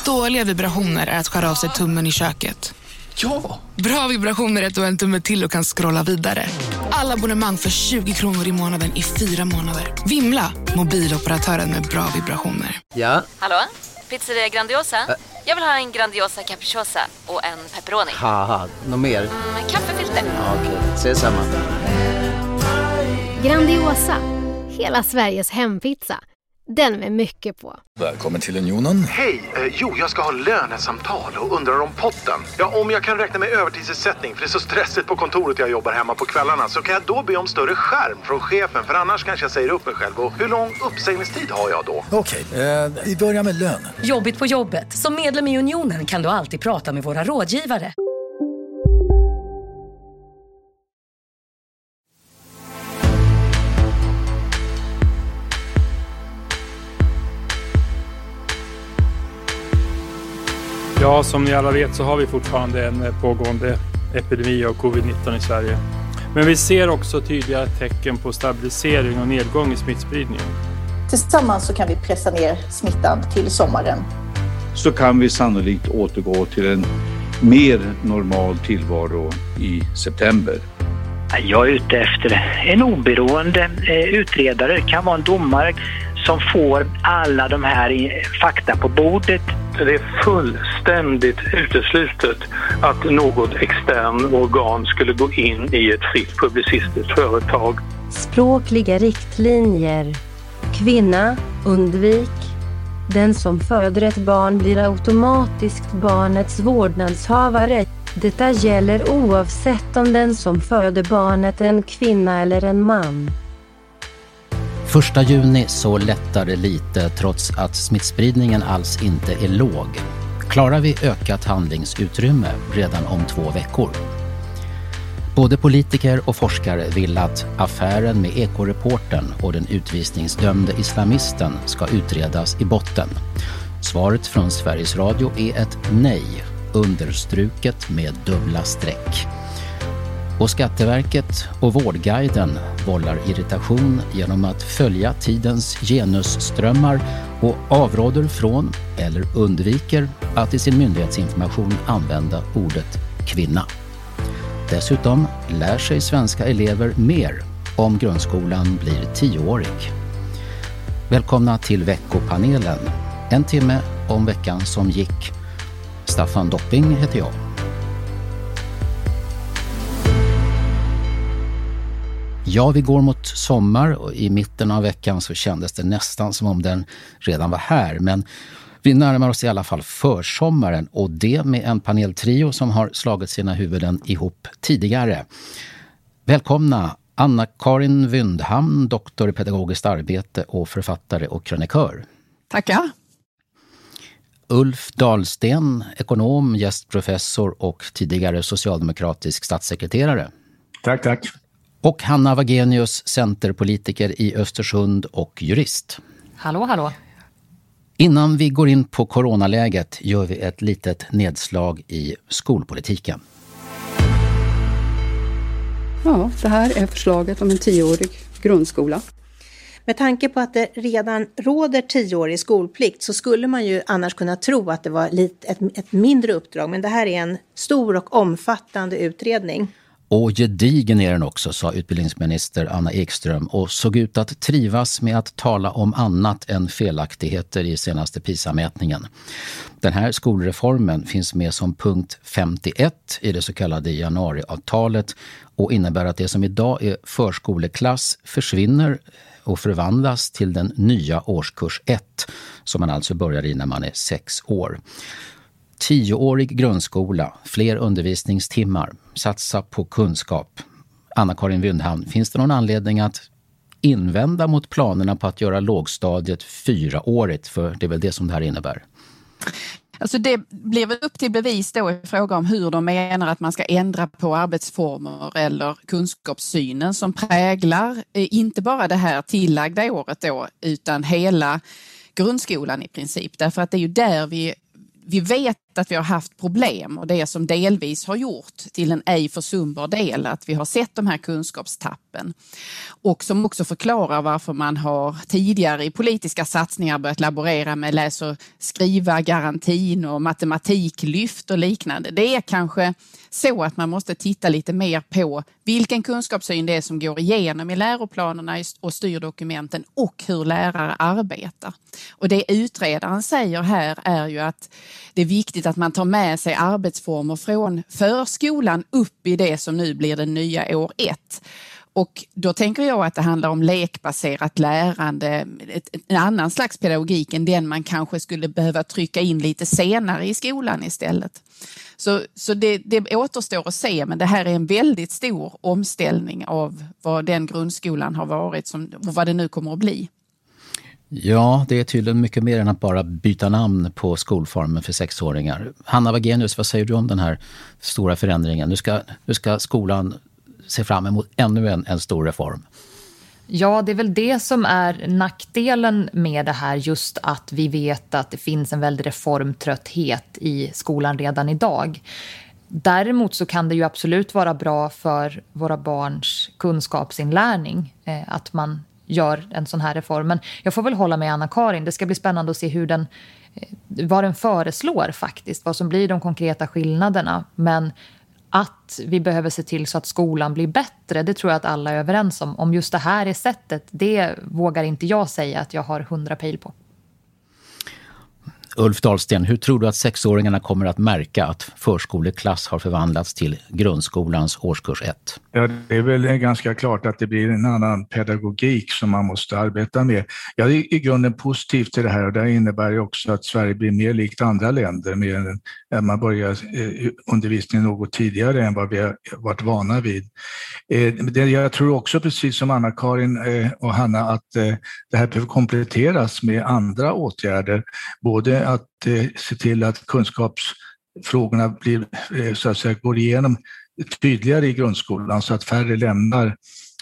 Dåliga vibrationer är att skära av sig tummen i köket. Ja! Bra vibrationer är att du har en tumme till och kan scrolla vidare. Alla abonnemang för 20 kronor i månaden i 4 månader. Vimla! Mobiloperatören med bra vibrationer. Ja? Hallå? Pizzeria Grandiosa? Jag vill ha en Grandiosa capriciosa och en pepperoni. Haha, något mer? Kaffefilter. Ja, okej, ses samma. Grandiosa, hela Sveriges hempizza. Den med mycket på. Välkommen till Unionen. Hej, jag ska ha lönesamtal och undrar om potten. Ja, om jag kan räkna med övertidsersättning för det är så stressigt på kontoret jag jobbar hemma på kvällarna, så kan jag då be om större skärm från chefen, för annars kanske jag säger upp mig själv. Och hur lång uppsägningstid har jag då? Okej, vi börjar med lön. Jobbigt på jobbet. Som medlem i Unionen kan du alltid prata med våra rådgivare. Ja, som ni alla vet så har vi fortfarande en pågående epidemi av covid-19 i Sverige. Men vi ser också tydliga tecken på stabilisering och nedgång i smittspridningen. Tillsammans så kan vi pressa ner smittan till sommaren. Så kan vi sannolikt återgå till en mer normal tillvaro i september. Jag är ute efter en oberoende utredare. Det kan vara en domare som får alla de här fakta på bordet. Det är fullständigt uteslutet att något extern organ skulle gå in i ett fritt publicistiskt företag. Språkliga riktlinjer. Kvinna, undvik. Den som föder ett barn blir automatiskt barnets vårdnadshavare. Detta gäller oavsett om den som föder barnet är en kvinna eller en man. 1 juni så lättar det lite trots att smittspridningen alls inte är låg. Klarar vi ökat handlingsutrymme redan om 2 veckor? Både politiker och forskare vill att affären med ekoreportern och den utvisningsdömde islamisten ska utredas i botten. Svaret från Sveriges Radio är ett nej, understruket med dubbla streck. Och Skatteverket och Vårdguiden vållar irritation genom att följa tidens genusströmmar och avråder från eller undviker att i sin myndighetsinformation använda ordet kvinna. Dessutom lär sig svenska elever mer om grundskolan blir 10-årig. Välkomna till veckopanelen. En timme om veckan som gick. Staffan Dopping heter jag. Ja, vi går mot sommar och i mitten av veckan så kändes det nästan som om den redan var här. Men vi närmar oss i alla fall försommaren och det med en paneltrio som har slagit sina huvuden ihop tidigare. Välkomna Anna-Karin Wyndhamn, doktor i pedagogiskt arbete och författare och krönikör. Tackar. Ulf Dahlsten, ekonom, gästprofessor och tidigare socialdemokratisk statssekreterare. Tack. Och Hanna Wagenius, centerpolitiker i Östersund och jurist. Hallå. Innan vi går in på coronaläget gör vi ett litet nedslag i skolpolitiken. Ja, det här är förslaget om en 10-årig grundskola. Med tanke på att det redan råder 10-årig skolplikt så skulle man ju annars kunna tro att det var ett mindre uppdrag. Men det här är en stor och omfattande utredning. Och gedigen är den också, sa utbildningsminister Anna Ekström och såg ut att trivas med att tala om annat än felaktigheter i senaste PISA-mätningen. Den här skolreformen finns med som punkt 51 i det så kallade januariavtalet och innebär att det som idag är förskoleklass försvinner och förvandlas till den nya årskurs 1 som man alltså börjar i när man är 6 år. 10-årig grundskola, fler undervisningstimmar, satsa på kunskap. Anna-Karin Wyndhamn, finns det någon anledning att invända mot planerna på att göra lågstadiet 4-årigt? För det är väl det som det här innebär. Alltså det blir väl upp till bevis då i fråga om hur de menar att man ska ändra på arbetsformer eller kunskapssynen som präglar inte bara det här tillagda året då utan hela grundskolan i princip. Därför att det är ju där vi vet att vi har haft problem, och det som delvis har gjort till en ej försumbar del att vi har sett de här kunskapstappen, och som också förklarar varför man har tidigare i politiska satsningar börjat laborera med läs- och skriva garantin och matematiklyft och liknande. Det är kanske så att man måste titta lite mer på vilken kunskapssyn det är som går igenom i läroplanerna och styrdokumenten och hur lärare arbetar. Och det utredaren säger här är ju att det är viktigt att man tar med sig arbetsformer från förskolan upp i det som nu blir den nya år 1. Och då tänker jag att det handlar om lekbaserat lärande, en annan slags pedagogik än den man kanske skulle behöva trycka in lite senare i skolan istället. Så det återstår att se, men det här är en väldigt stor omställning av vad den grundskolan har varit och vad det nu kommer att bli. Ja, det är tydligen mycket mer än att bara byta namn på skolformen för 6-åringar. Hanna Wagenius, vad säger du om den här stora förändringen? Nu ska skolan se fram emot ännu en stor reform. Ja, det är väl det som är nackdelen med det här, just att vi vet att det finns en väldig reformtrötthet i skolan redan idag. Däremot så kan det ju absolut vara bra för våra barns kunskapsinlärning att man gör en sån här reform. Men jag får väl hålla med Anna-Karin. Det ska bli spännande att se vad den föreslår faktiskt, vad som blir de konkreta skillnaderna. Men att vi behöver se till så att skolan blir bättre, det tror jag att alla är överens om. Om just det här är sättet, det vågar inte jag säga att jag har 100 pejl på. Ulf Dahlsten, hur tror du att 6-åringarna kommer att märka att förskoleklass har förvandlats till grundskolans årskurs 1? Ja, det är väl ganska klart att det blir en annan pedagogik som man måste arbeta med. Jag är i grunden positiv till det här, och det innebär ju också att Sverige blir mer likt andra länder. Med man börjar undervisningen något tidigare än vad vi har varit vana vid. Jag tror också, precis som Anna-Karin och Hanna, att det här behöver kompletteras med andra åtgärder. Både att se till att kunskapsfrågorna blir, så att säga, går igenom tydligare i grundskolan så att färre lämnar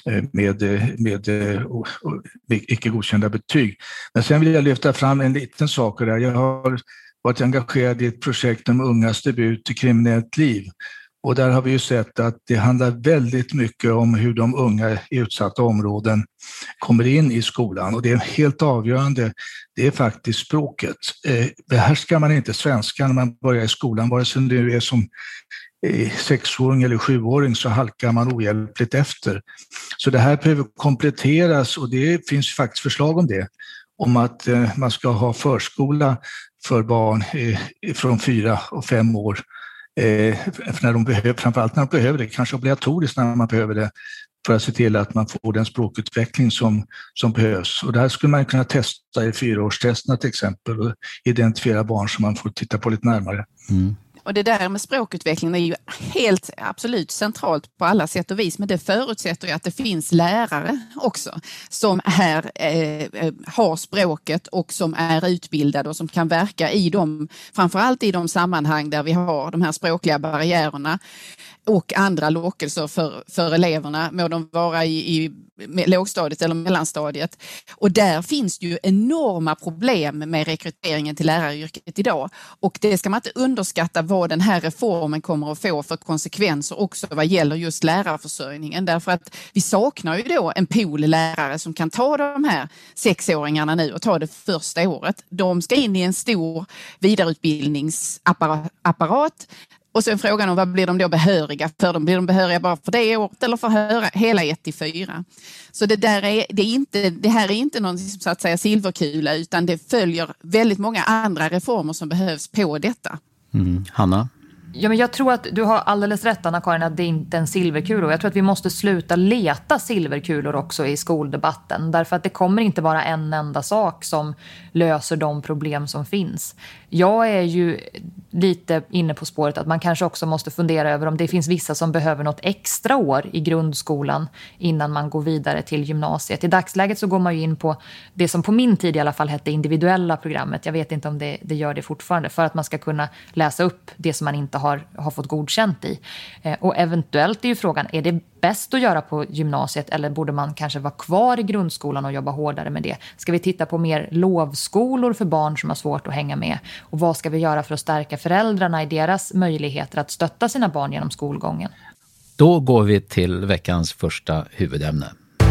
med icke godkända betyg. Men sen vill jag lyfta fram en liten sak där. Jag har varit engagerad i ett projekt om ungas debut i kriminellt liv. Och där har vi ju sett att det handlar väldigt mycket om hur de unga i utsatta områden kommer in i skolan. Och det är helt avgörande, det är faktiskt språket. Behärskar man inte svenska när man börjar i skolan, vare sig du är som 6-åring eller 7-åring, så halkar man ohjälpligt efter. Så det här behöver kompletteras, och det finns faktiskt förslag om det. Om att man ska ha förskola för barn från 4 och 5 år. När de behöver, framförallt när de behöver det, kanske obligatoriskt när man behöver det, för att se till att man får den språkutveckling som behövs. Och det här skulle man kunna testa i 4-årstesterna till exempel, och identifiera barn som man får titta på lite närmare. Mm. Och det där med språkutveckling är ju helt absolut centralt på alla sätt och vis, men det förutsätter ju att det finns lärare också som har språket och som är utbildade och som kan verka i framförallt i de sammanhang där vi har de här språkliga barriärerna och andra lockelser för eleverna, må de vara i lågstadiet eller mellanstadiet. Och där finns ju enorma problem med rekryteringen till läraryrket idag. Och det ska man inte underskatta vad den här reformen kommer att få för konsekvenser också vad gäller just lärarförsörjningen. Därför att vi saknar ju då en pool lärare som kan ta de här 6-åringarna nu och ta det första året. De ska in i en stor vidareutbildningsapparat. Och sen frågan om vad blir de då behöriga för? Blir de behöriga bara för det året eller för hela 1-4? Så det här är inte någon, så att säga, silverkula, utan det följer väldigt många andra reformer som behövs på detta. Hanna? Ja, men jag tror att du har alldeles rätt, Anna-Karin, att det inte är en silverkula. Jag tror att vi måste sluta leta silverkulor också i skoldebatten. Därför att det kommer inte vara en enda sak som löser de problem som finns. Jag är ju lite inne på spåret att man kanske också måste fundera över om det finns vissa som behöver något extra år i grundskolan innan man går vidare till gymnasiet. I dagsläget så går man ju in på det som på min tid i alla fall hette individuella programmet. Jag vet inte om det gör det fortfarande, för att man ska kunna läsa upp det som man inte har fått godkänt i. Och eventuellt är ju frågan, är det bäst att göra på gymnasiet eller borde man kanske vara kvar i grundskolan och jobba hårdare med det? Ska vi titta på mer lovskolor för barn som har svårt att hänga med? Och vad ska vi göra för att stärka föräldrarna i deras möjligheter att stötta sina barn genom skolgången? Då går vi till veckans första huvudämne.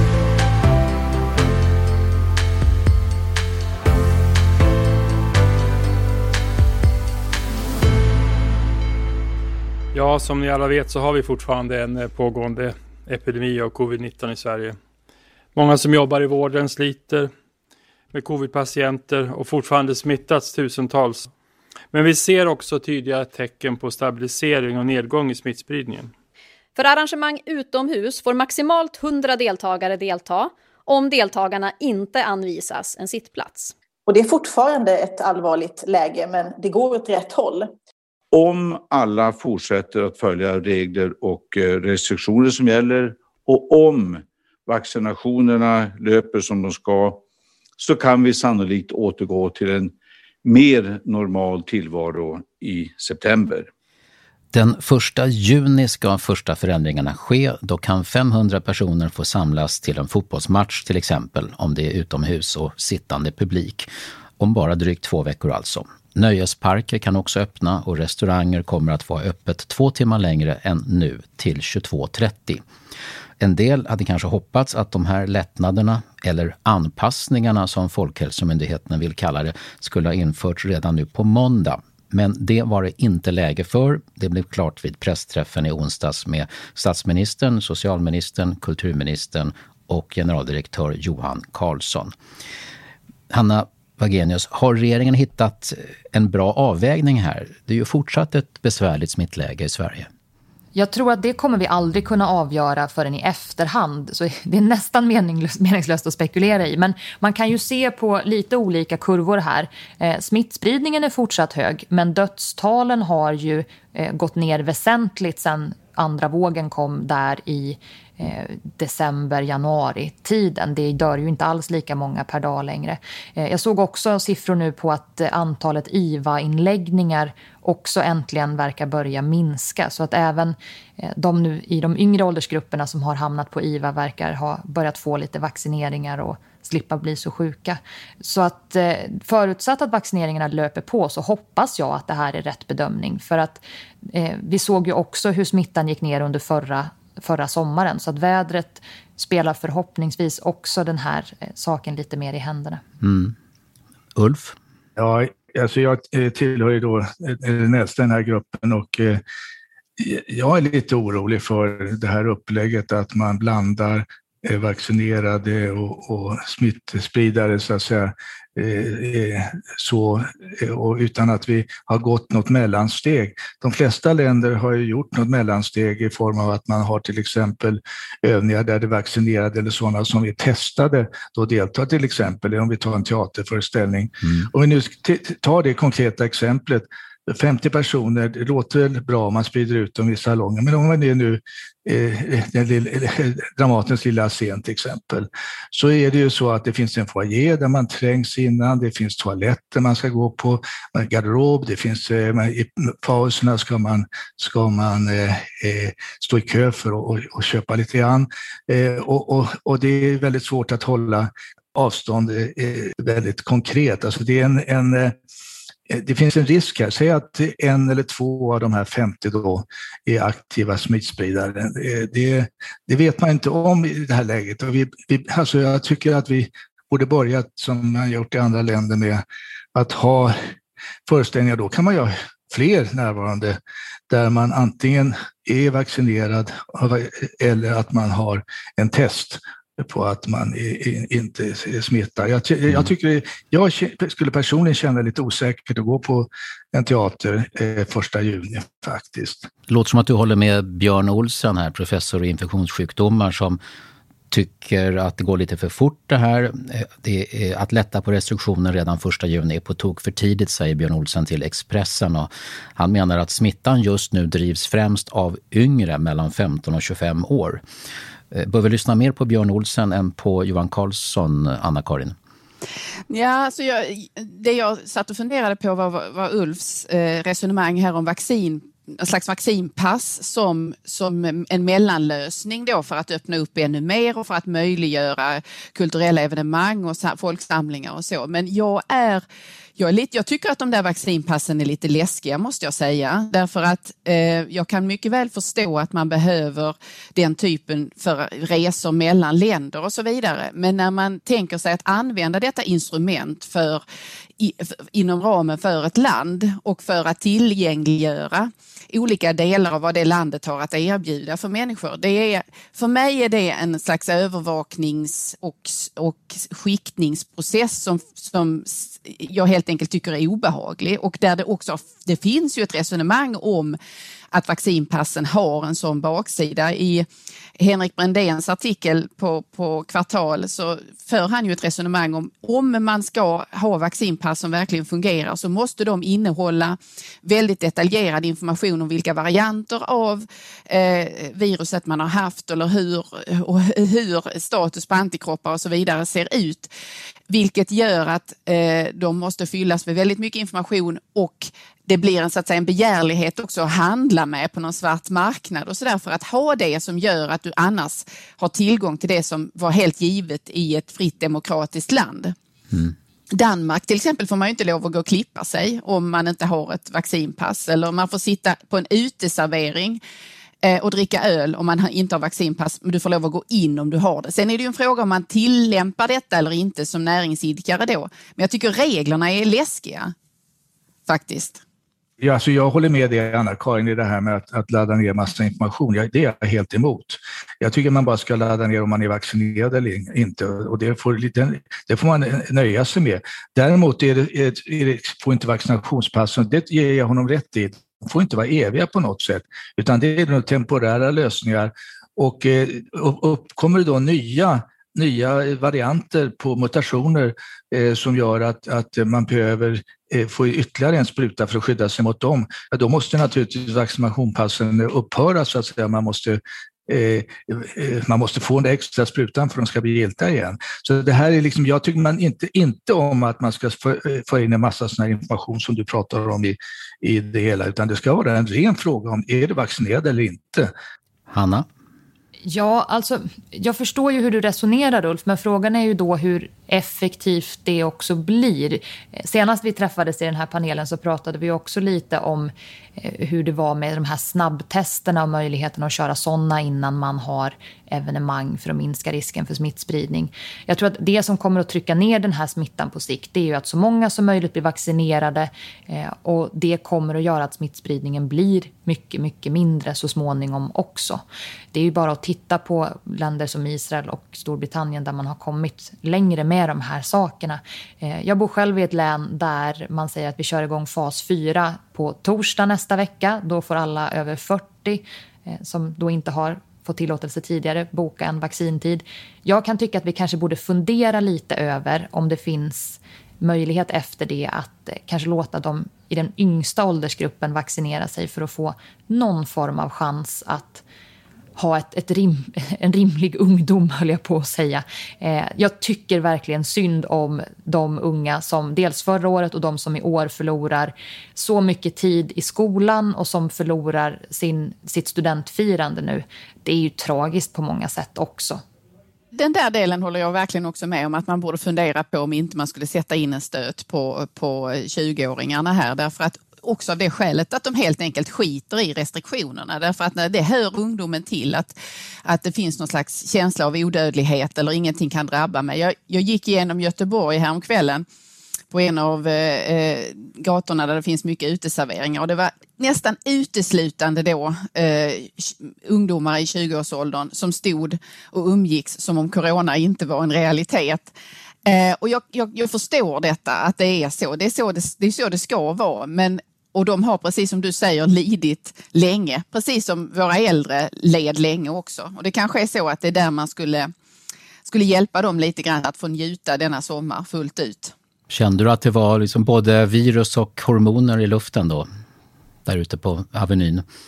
Ja, som ni alla vet så har vi fortfarande en pågående epidemi av covid-19 i Sverige. Många som jobbar i vården sliter med covid-patienter och fortfarande smittats tusentals. Men vi ser också tydliga tecken på stabilisering och nedgång i smittspridningen. För arrangemang utomhus får maximalt 100 deltagare delta om deltagarna inte anvisas en sittplats. Och det är fortfarande ett allvarligt läge, men det går åt rätt håll. Om alla fortsätter att följa regler och restriktioner som gäller och om vaccinationerna löper som de ska, så kan vi sannolikt återgå till en mer normal tillvaro i september. Den 1 juni ska första förändringarna ske. Då kan 500 personer få samlas till en fotbollsmatch till exempel, om det är utomhus och sittande publik. Om bara drygt 2 veckor alltså. Nöjesparker kan också öppna och restauranger kommer att vara öppet 2 timmar längre än nu till 22:30. En del hade kanske hoppats att de här lättnaderna eller anpassningarna som Folkhälsomyndigheten vill kalla det skulle ha införts redan nu på måndag. Men det var det inte läge för. Det blev klart vid pressträffen i onsdags med statsministern, socialministern, kulturministern och generaldirektör Johan Carlsson. Hanna Wagenius, har regeringen hittat en bra avvägning här? Det är ju fortsatt ett besvärligt smittläge i Sverige. Jag tror att det kommer vi aldrig kunna avgöra förrän i efterhand. Så det är nästan meningslöst att spekulera i. Men man kan ju se på lite olika kurvor här. Smittspridningen är fortsatt hög, men dödstalen har ju gått ner väsentligt sedan andra vågen kom där i december-januari-tiden. Det dör ju inte alls lika många per dag längre. Jag såg också siffror nu på att antalet IVA-inläggningar också äntligen verkar börja minska. Så att även de nu i de yngre åldersgrupperna som har hamnat på IVA verkar ha börjat få lite vaccineringar och slippa bli så sjuka. Så att förutsatt att vaccineringarna löper på så hoppas jag att det här är rätt bedömning. För att vi såg ju också hur smittan gick ner under förra sommaren. Så att vädret spelar förhoppningsvis också den här saken lite mer i händerna. Mm. Ulf? Ja, alltså jag tillhör ju då nästan den här gruppen och jag är lite orolig för det här upplägget att man blandar vaccinerade och smittspridare så att säga, och utan att vi har gått något mellansteg. De flesta länder har ju gjort något mellansteg i form av att man har till exempel övningar där det är vaccinerade eller sådana som är testade då deltar, till exempel om vi tar en teaterföreställning. Om vi nu tar det konkreta exemplet, 50 personer, det låter väl bra om man sprider ut dem i salonger, men om man är nu Dramatens lilla scen till exempel, så är det ju så att det finns en foyer där man trängs innan, det finns toaletter man ska gå på, garderob, det finns i pauserna ska man stå i kö för att köpa lite grann, och det är väldigt svårt att hålla avstånd väldigt konkret. Alltså det är det finns en risk här. Säg att 1 eller 2 av de här 50 då är aktiva smittspridare. Det vet man inte om i det här läget. Och alltså jag tycker att vi borde börja, som man gjort i andra länder, med att ha föreställningar. Då kan man göra fler närvarande där man antingen är vaccinerad eller att man har en test på att man inte är smittad. Jag skulle personligen känna lite osäkert att gå på en teater 1 juni faktiskt. Det låter som att du håller med Björn Olsen här, professor i infektionssjukdomar, som tycker att det går lite för fort det här. Det är att lätta på restriktioner redan 1 juni är på tok för tidigt, säger Björn Olsen till Expressen. Och han menar att smittan just nu drivs främst av yngre mellan 15 och 25 år. Bör vi lyssna mer på Björn Olsen än på Johan Carlsson, Anna-Karin? Ja, alltså det jag satt och funderade på var Ulfs resonemang här om vaccin en slags vaccinpass som en mellanlösning då för att öppna upp ännu mer och för att möjliggöra kulturella evenemang och folksamlingar och så. Men jag tycker att de där vaccinpassen är lite läskiga, måste jag säga. Därför att jag kan mycket väl förstå att man behöver den typen för resor mellan länder och så vidare. Men när man tänker sig att använda detta instrument inom ramen för ett land och för att tillgängliggöra olika delar av vad det landet har att erbjuda för människor. För mig är det en slags övervaknings- och skiktningsprocess som jag helt enkelt tycker är obehaglig, och där det finns ju ett resonemang om att vaccinpassen har en sån baksida. I Henrik Brändéns artikel på Kvartal så för han ju ett resonemang om man ska ha vaccinpass som verkligen fungerar, så måste de innehålla väldigt detaljerad information om vilka varianter av viruset man har haft eller hur status på antikroppar och så vidare ser ut. Vilket gör att de måste fyllas med väldigt mycket information, och det blir en begärlighet också att handla med på någon svart marknad och så där, för att ha det som gör att du annars har tillgång till det som var helt givet i ett fritt demokratiskt land. Mm. Danmark till exempel får man ju inte lov att gå och klippa sig om man inte har ett vaccinpass, eller man får sitta på en uteservering och dricka öl om man inte har vaccinpass, men du får lov att gå in om du har det. Sen är det ju en fråga om man tillämpar detta eller inte som näringsidkare då. Men jag tycker reglerna är läskiga, faktiskt. Ja, alltså jag håller med dig, Anna-Karin, i det här med att ladda ner massa information. Det är jag helt emot. Jag tycker man bara ska ladda ner om man är vaccinerad eller inte, och det får man nöja sig med. Däremot får inte vaccinationspassen, det ger jag honom rätt i. De får inte vara eviga på något sätt, utan det är nog temporära lösningar, och uppkommer det då nya varianter på mutationer som gör att man behöver få ytterligare en spruta för att skydda sig mot dem, då måste naturligtvis vaccinationspassen upphöra, så att säga. Man måste få den extra sprutan för att de ska bli giltiga igen. Så det här är liksom, jag tycker man inte om att man ska få in en massa sån här information som du pratar om i det hela, utan det ska vara en ren fråga om är du vaccinerad eller inte. Hanna? Ja, alltså jag förstår ju hur du resonerar, Ulf, men frågan är ju då hur effektivt det också blir. Senast vi träffades i den här panelen så pratade vi också lite om hur det var med de här snabbtesterna och möjligheten att köra sådana innan man har evenemang för att minska risken för smittspridning. Jag tror att det som kommer att trycka ner den här smittan på sikt, det är ju att så många som möjligt blir vaccinerade, och det kommer att göra att smittspridningen blir mycket, mycket mindre så småningom också. Det är ju bara att titta på länder som Israel och Storbritannien där man har kommit längre med de här sakerna. Jag bor själv i ett län där man säger att vi kör igång fas 4 på torsdag nästa vecka. Då får alla över 40 som då inte har fått tillåtelse tidigare boka en vaccintid. Jag kan tycka att vi kanske borde fundera lite över om det finns möjlighet efter det att kanske låta dem i den yngsta åldersgruppen vaccinera sig för att få någon form av chans att ha en rimlig ungdom, höll jag på att säga. Jag tycker verkligen synd om de unga som dels förra året och de som i år förlorar så mycket tid i skolan och som förlorar sitt studentfirande nu. Det är ju tragiskt på många sätt också. Den där delen håller jag verkligen också med om, att man borde fundera på om inte man skulle sätta in en stöt på 20-åringarna här, därför att också av det skälet att de helt enkelt skiter i restriktionerna, därför att när det hör ungdomen till att det finns någon slags känsla av odödlighet eller ingenting kan drabba mig. Jag gick igenom Göteborg häromkvällen på en av gatorna där det finns mycket uteserveringar, och det var nästan uteslutande då ungdomar i 20-årsåldern som stod och umgicks som om corona inte var en realitet. Och jag förstår detta, att det är så. Det är så det ska vara, och de har, precis som du säger, lidit länge. Precis som våra äldre led länge också. Och det kanske är så att det är där man skulle hjälpa dem lite grann att få njuta denna sommar fullt ut. Kände du att det var liksom både virus och hormoner i luften då? Där ute på Avenyn?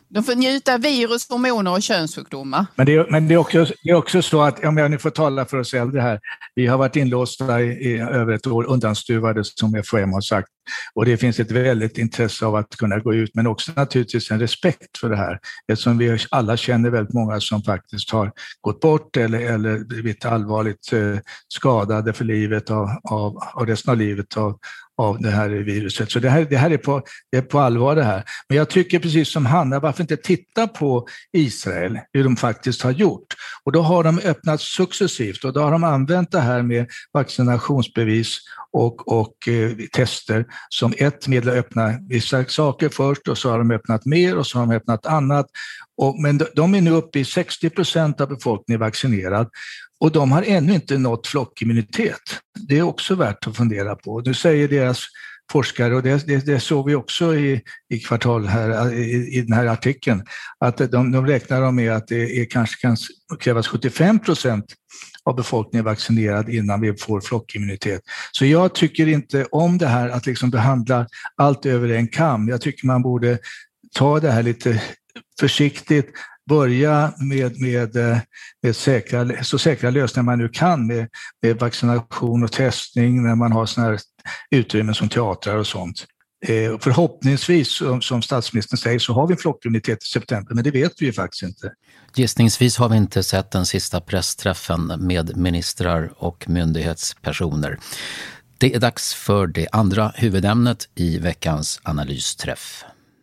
De får njuta av virus, hormoner och könssjukdomar. Men det är också så att, om jag nu får tala för oss äldre här, vi har varit inlåsta i över ett år, undanstuvade som FHM har sagt. Och det finns ett väldigt intresse av att kunna gå ut, men också naturligtvis en respekt för det här. Eftersom vi alla känner väldigt många som faktiskt har gått bort eller blivit allvarligt skadade för livet av resten av livet av det här viruset. Så det här är på allvar det här. Men jag tycker precis som Hanna, varför inte titta på Israel, hur de faktiskt har gjort. Och då har de öppnat successivt och då har de använt det här med vaccinationsbevis och tester som ett medel att öppna vissa saker först, och så har de öppnat mer och så har de öppnat annat. Men de är nu uppe i 60% av befolkningen vaccinerad. Och de har ännu inte nått flockimmunitet. Det är också värt att fundera på. Nu säger deras forskare, och det såg vi också i kvartal här, i den här artikeln, att de räknar med att det kanske kan krävas 75% av befolkningen vaccinerad innan vi får flockimmunitet. Så jag tycker inte om det här att liksom behandla allt över en kam. Jag tycker man borde ta det här lite försiktigt, börja med så säkra lösningar man nu kan med vaccination och testning när man har sådana här utrymmen som teatrar och sånt. Förhoppningsvis, som statsministern säger, så har vi flockimmunitet i september, men det vet vi ju faktiskt inte. Gissningsvis har vi inte sett den sista pressträffen med ministrar och myndighetspersoner. Det är dags för det andra huvudämnet i veckans analysträff.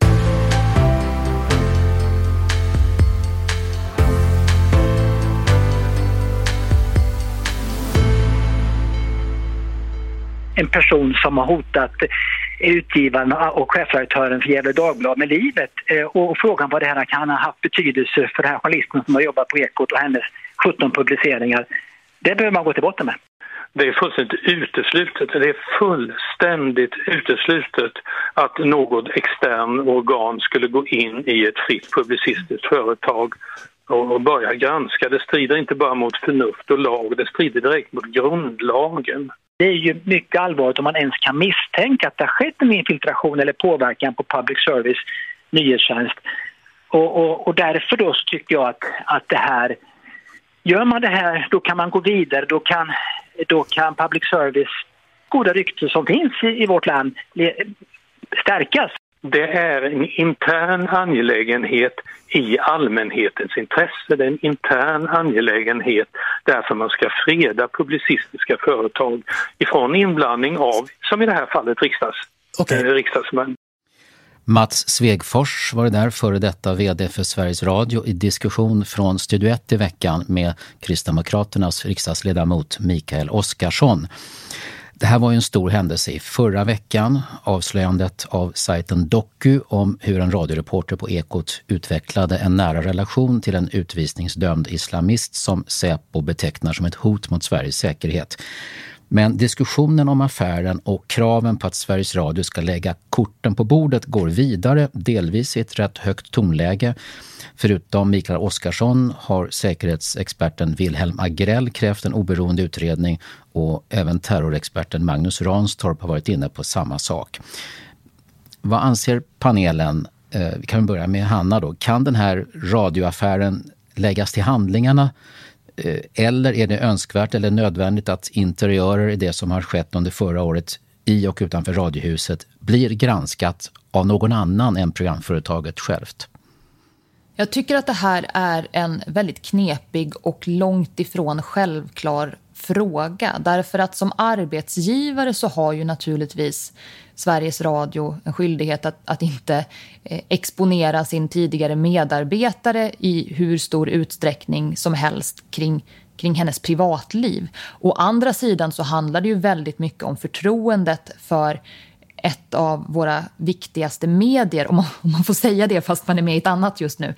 En person som har hotat utgivaren och chefredaktören för Gefle Dagblad med livet. Och frågan vad det här kan ha haft betydelse för den här journalisten som har jobbat på Ekot och hennes 17 publiceringar. Det behöver man gå till botten med. Det är fullständigt uteslutet att något extern organ skulle gå in i ett fritt publicistiskt företag och börja granska. Det strider inte bara mot förnuft och lag, det strider direkt mot grundlagen. Det är ju mycket allvarligt om man ens kan misstänka att det har skett en infiltration eller påverkan på public service nyhetstjänst. Och därför då så tycker jag att det här, gör man det här, då kan man gå vidare, då kan public service, goda rykte som finns i vårt land, stärkas. Det är en intern angelägenhet i allmänhetens intresse. Det är en intern angelägenhet därför man ska freda publicistiska företag ifrån inblandning av, som i det här fallet, riksdagsmän. Mats Svegfors var det där, före detta vd för Sveriges Radio, i diskussion från Studio 1 i veckan med Kristdemokraternas riksdagsledamot Mikael Oskarsson. Det här var ju en stor händelse i förra veckan, avslöjandet av sajten Doku om hur en radioreporter på Ekot utvecklade en nära relation till en utvisningsdömd islamist som Säpo betecknar som ett hot mot Sveriges säkerhet. Men diskussionen om affären och kraven på att Sveriges Radio ska lägga korten på bordet går vidare, delvis i ett rätt högt tonläge. Förutom Mikael Oskarsson har säkerhetsexperten Wilhelm Agrell krävt en oberoende utredning, och även terrorexperten Magnus Ranstorp har varit inne på samma sak. Vad anser panelen? Vi kan börja med Hanna då. Kan den här radioaffären läggas till handlingarna? Eller är det önskvärt eller nödvändigt att interiörer i det som har skett under förra året i och utanför Radiohuset blir granskat av någon annan än programföretaget självt? Jag tycker att det här är en väldigt knepig och långt ifrån självklar fråga. Därför att som arbetsgivare så har ju naturligtvis Sveriges Radio en skyldighet att inte exponera sin tidigare medarbetare i hur stor utsträckning som helst kring hennes privatliv. Å andra sidan så handlar det ju väldigt mycket om förtroendet för ett av våra viktigaste medier, om man får säga det fast man är med i ett annat just nu.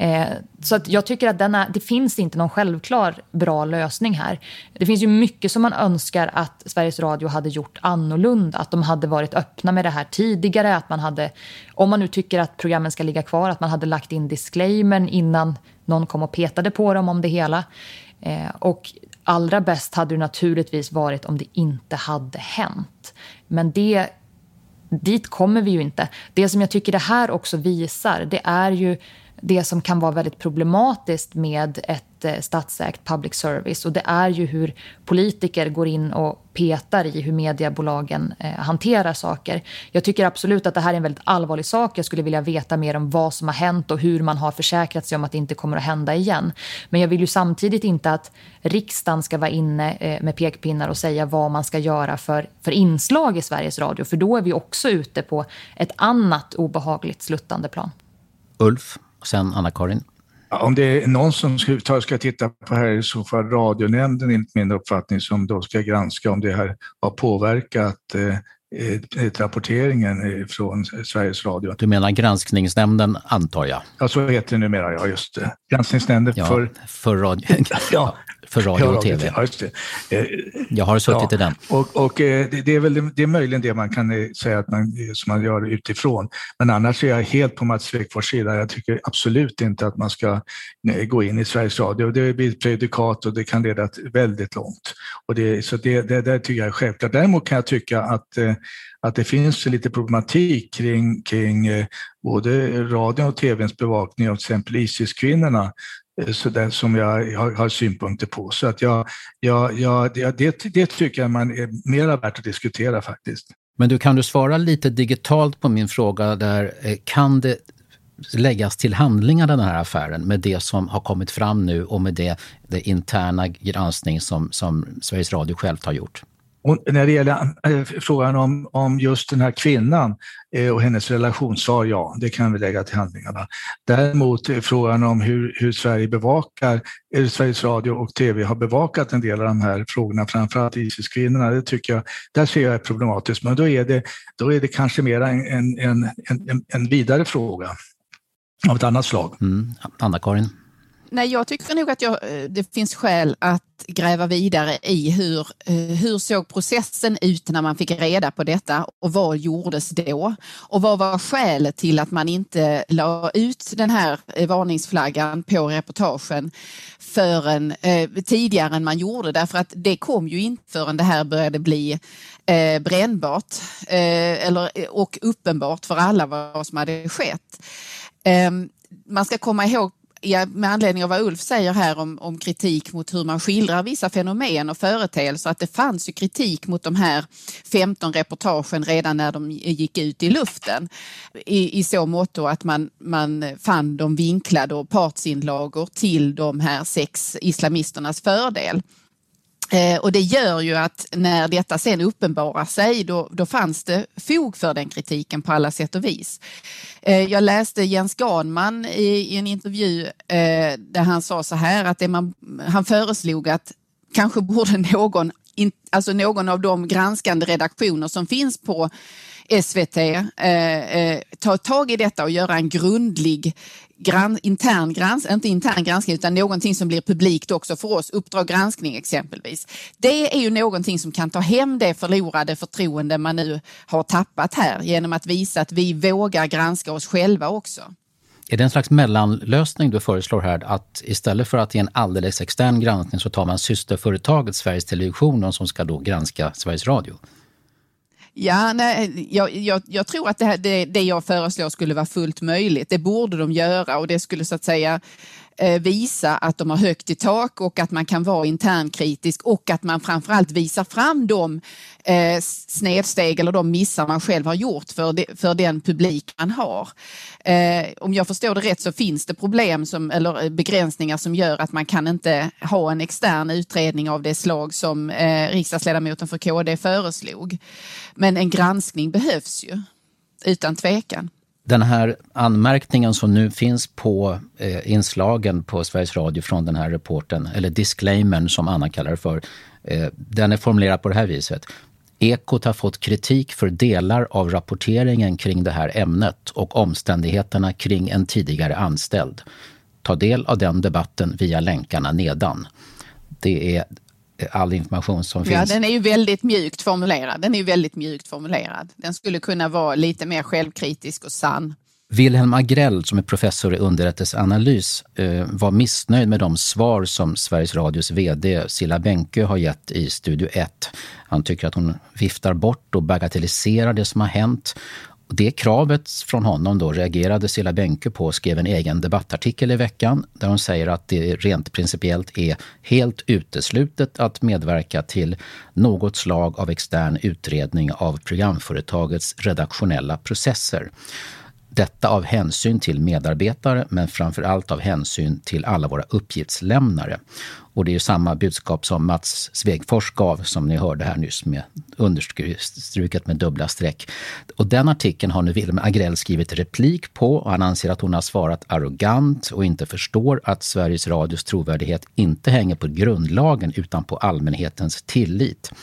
Så att jag tycker att det finns inte någon självklar bra lösning här. Det finns ju mycket som man önskar att Sveriges Radio hade gjort annorlunda, att de hade varit öppna med det här tidigare, att man hade, om man nu tycker att programmen ska ligga kvar, att man hade lagt in disclaimern innan någon kom och petade på dem om det hela. Och allra bäst hade det naturligtvis varit om det inte hade hänt. Men det dit kommer vi ju inte. Det som jag tycker det här också visar, det är ju det som kan vara väldigt problematiskt med ett statsägt public service, och det är ju hur politiker går in och petar i hur mediebolagen hanterar saker. Jag tycker absolut att det här är en väldigt allvarlig sak. Jag skulle vilja veta mer om vad som har hänt och hur man har försäkrat sig om att det inte kommer att hända igen. Men jag vill ju samtidigt inte att riksdagen ska vara inne med pekpinnar och säga vad man ska göra för inslag i Sveriges Radio, för då är vi också ute på ett annat obehagligt sluttande plan. Ulf och sen Anna-Karin. Om det är någon som ska titta på här i så fall radionämnden enligt min uppfattning, som då ska granska om det här har påverkat rapporteringen från Sveriges Radio. Du menar granskningsnämnden, antar jag? Ja, så heter det numera, ja just det. Granskningsnämnden för radio. Ja. För radio och tv. Ja, just det. Jag har suttit i den. Och det är möjligen det man kan säga att som man gör utifrån. Men annars är jag helt på Mats Svegfors sida. Jag tycker absolut inte att man ska gå in i Sveriges Radio. Det blir ett prejudikat och det kan leda väldigt långt. Så det tycker jag är självklart. Däremot kan jag tycka att det finns lite problematik kring både radion och tvns bevakning av till exempel ISIS-kvinnorna, så där som jag har synpunkter på. Så att det tycker jag man är mer värt att diskutera faktiskt. Men kan du svara lite digitalt på min fråga där, kan det läggas till handlingar den här affären med det som har kommit fram nu och med det interna granskning som Sveriges Radio självt har gjort? Och när det gäller frågan om just den här kvinnan och hennes relation, sa ja, det kan vi lägga till handlingarna. Däremot frågan om hur Sveriges Radio och TV har bevakat en del av de här frågorna, framförallt ISIS-kvinnorna, det tycker jag, där ser jag är problematiskt. Men då är det kanske mer en vidare fråga av ett annat slag. Anna-Karin? Nej, jag tycker nog att det finns skäl att gräva vidare i hur såg processen ut när man fick reda på detta och vad gjordes då? Och vad var skälet till att man inte la ut den här varningsflaggan på reportagen förrän tidigare än man gjorde? Därför att det kom ju inte förrän det här började bli brännbart och uppenbart för alla vad som hade skett. Man ska komma ihåg, med anledning av vad Ulf säger här om kritik mot hur man skildrar vissa fenomen och företeelser, att det fanns ju kritik mot de här 15 reportagen redan när de gick ut i luften. I så måtto att man fann dem vinklade och partsinlagor till de här 6 islamisternas fördel. Och det gör ju att när detta sen uppenbarar sig, då fanns det fog för den kritiken på alla sätt och vis. Jag läste Jens Ganman i en intervju där han sa så här, att han föreslog att kanske borde någon av de granskande redaktioner som finns på SVT ta tag i detta och göra en grundlig intern granskning utan någonting som blir publikt också för oss, Uppdrag granskning exempelvis. Det är ju någonting som kan ta hem det förlorade förtroende man nu har tappat här genom att visa att vi vågar granska oss själva också. Är det en slags mellanlösning du föreslår här, att istället för att ge en alldeles extern granskning så tar man systerföretaget Sveriges Television som ska då granska Sveriges Radio? Ja, nej, jag tror att det jag föreslår skulle vara fullt möjligt. Det borde de göra och det skulle så att säga visa att de har högt i tak och att man kan vara internkritisk och att man framförallt visar fram de snedsteg eller de missar man själv har gjort för den publik man har. Om jag förstår det rätt så finns det problem eller begränsningar som gör att man kan inte ha en extern utredning av det slag som riksdagsledamoten för KD föreslog. Men en granskning behövs ju, utan tvekan. Den här anmärkningen som nu finns på inslagen på Sveriges Radio från den här reporten, eller disclaimern som Anna kallar det för, den är formulerad på det här viset. Ekot har fått kritik för delar av rapporteringen kring det här ämnet och omständigheterna kring en tidigare anställd. Ta del av den debatten via länkarna nedan. Det är all information som finns. Ja, den är ju väldigt mjukt formulerad. Den skulle kunna vara lite mer självkritisk och sann. Wilhelm Agrell, som är professor i underrättelseanalys, var missnöjd med de svar som Sveriges Radios vd Cilla Bänke har gett i Studio 1. Han tycker att hon viftar bort och bagatelliserar det som har hänt. Det kravet från honom då reagerade Cilla Bänke på och skrev en egen debattartikel i veckan där hon säger att det rent principiellt är helt uteslutet att medverka till något slag av extern utredning av programföretagets redaktionella processer. Detta av hänsyn till medarbetare men framförallt av hänsyn till alla våra uppgiftslämnare. Och det är ju samma budskap som Mats Svegfors gav som ni hörde här nyss med understruket med dubbla streck. Och den artikeln har nu Wilhelm Agrell skrivit replik på och han anser att hon har svarat arrogant och inte förstår att Sveriges Radios trovärdighet inte hänger på grundlagen utan på allmänhetens tillit.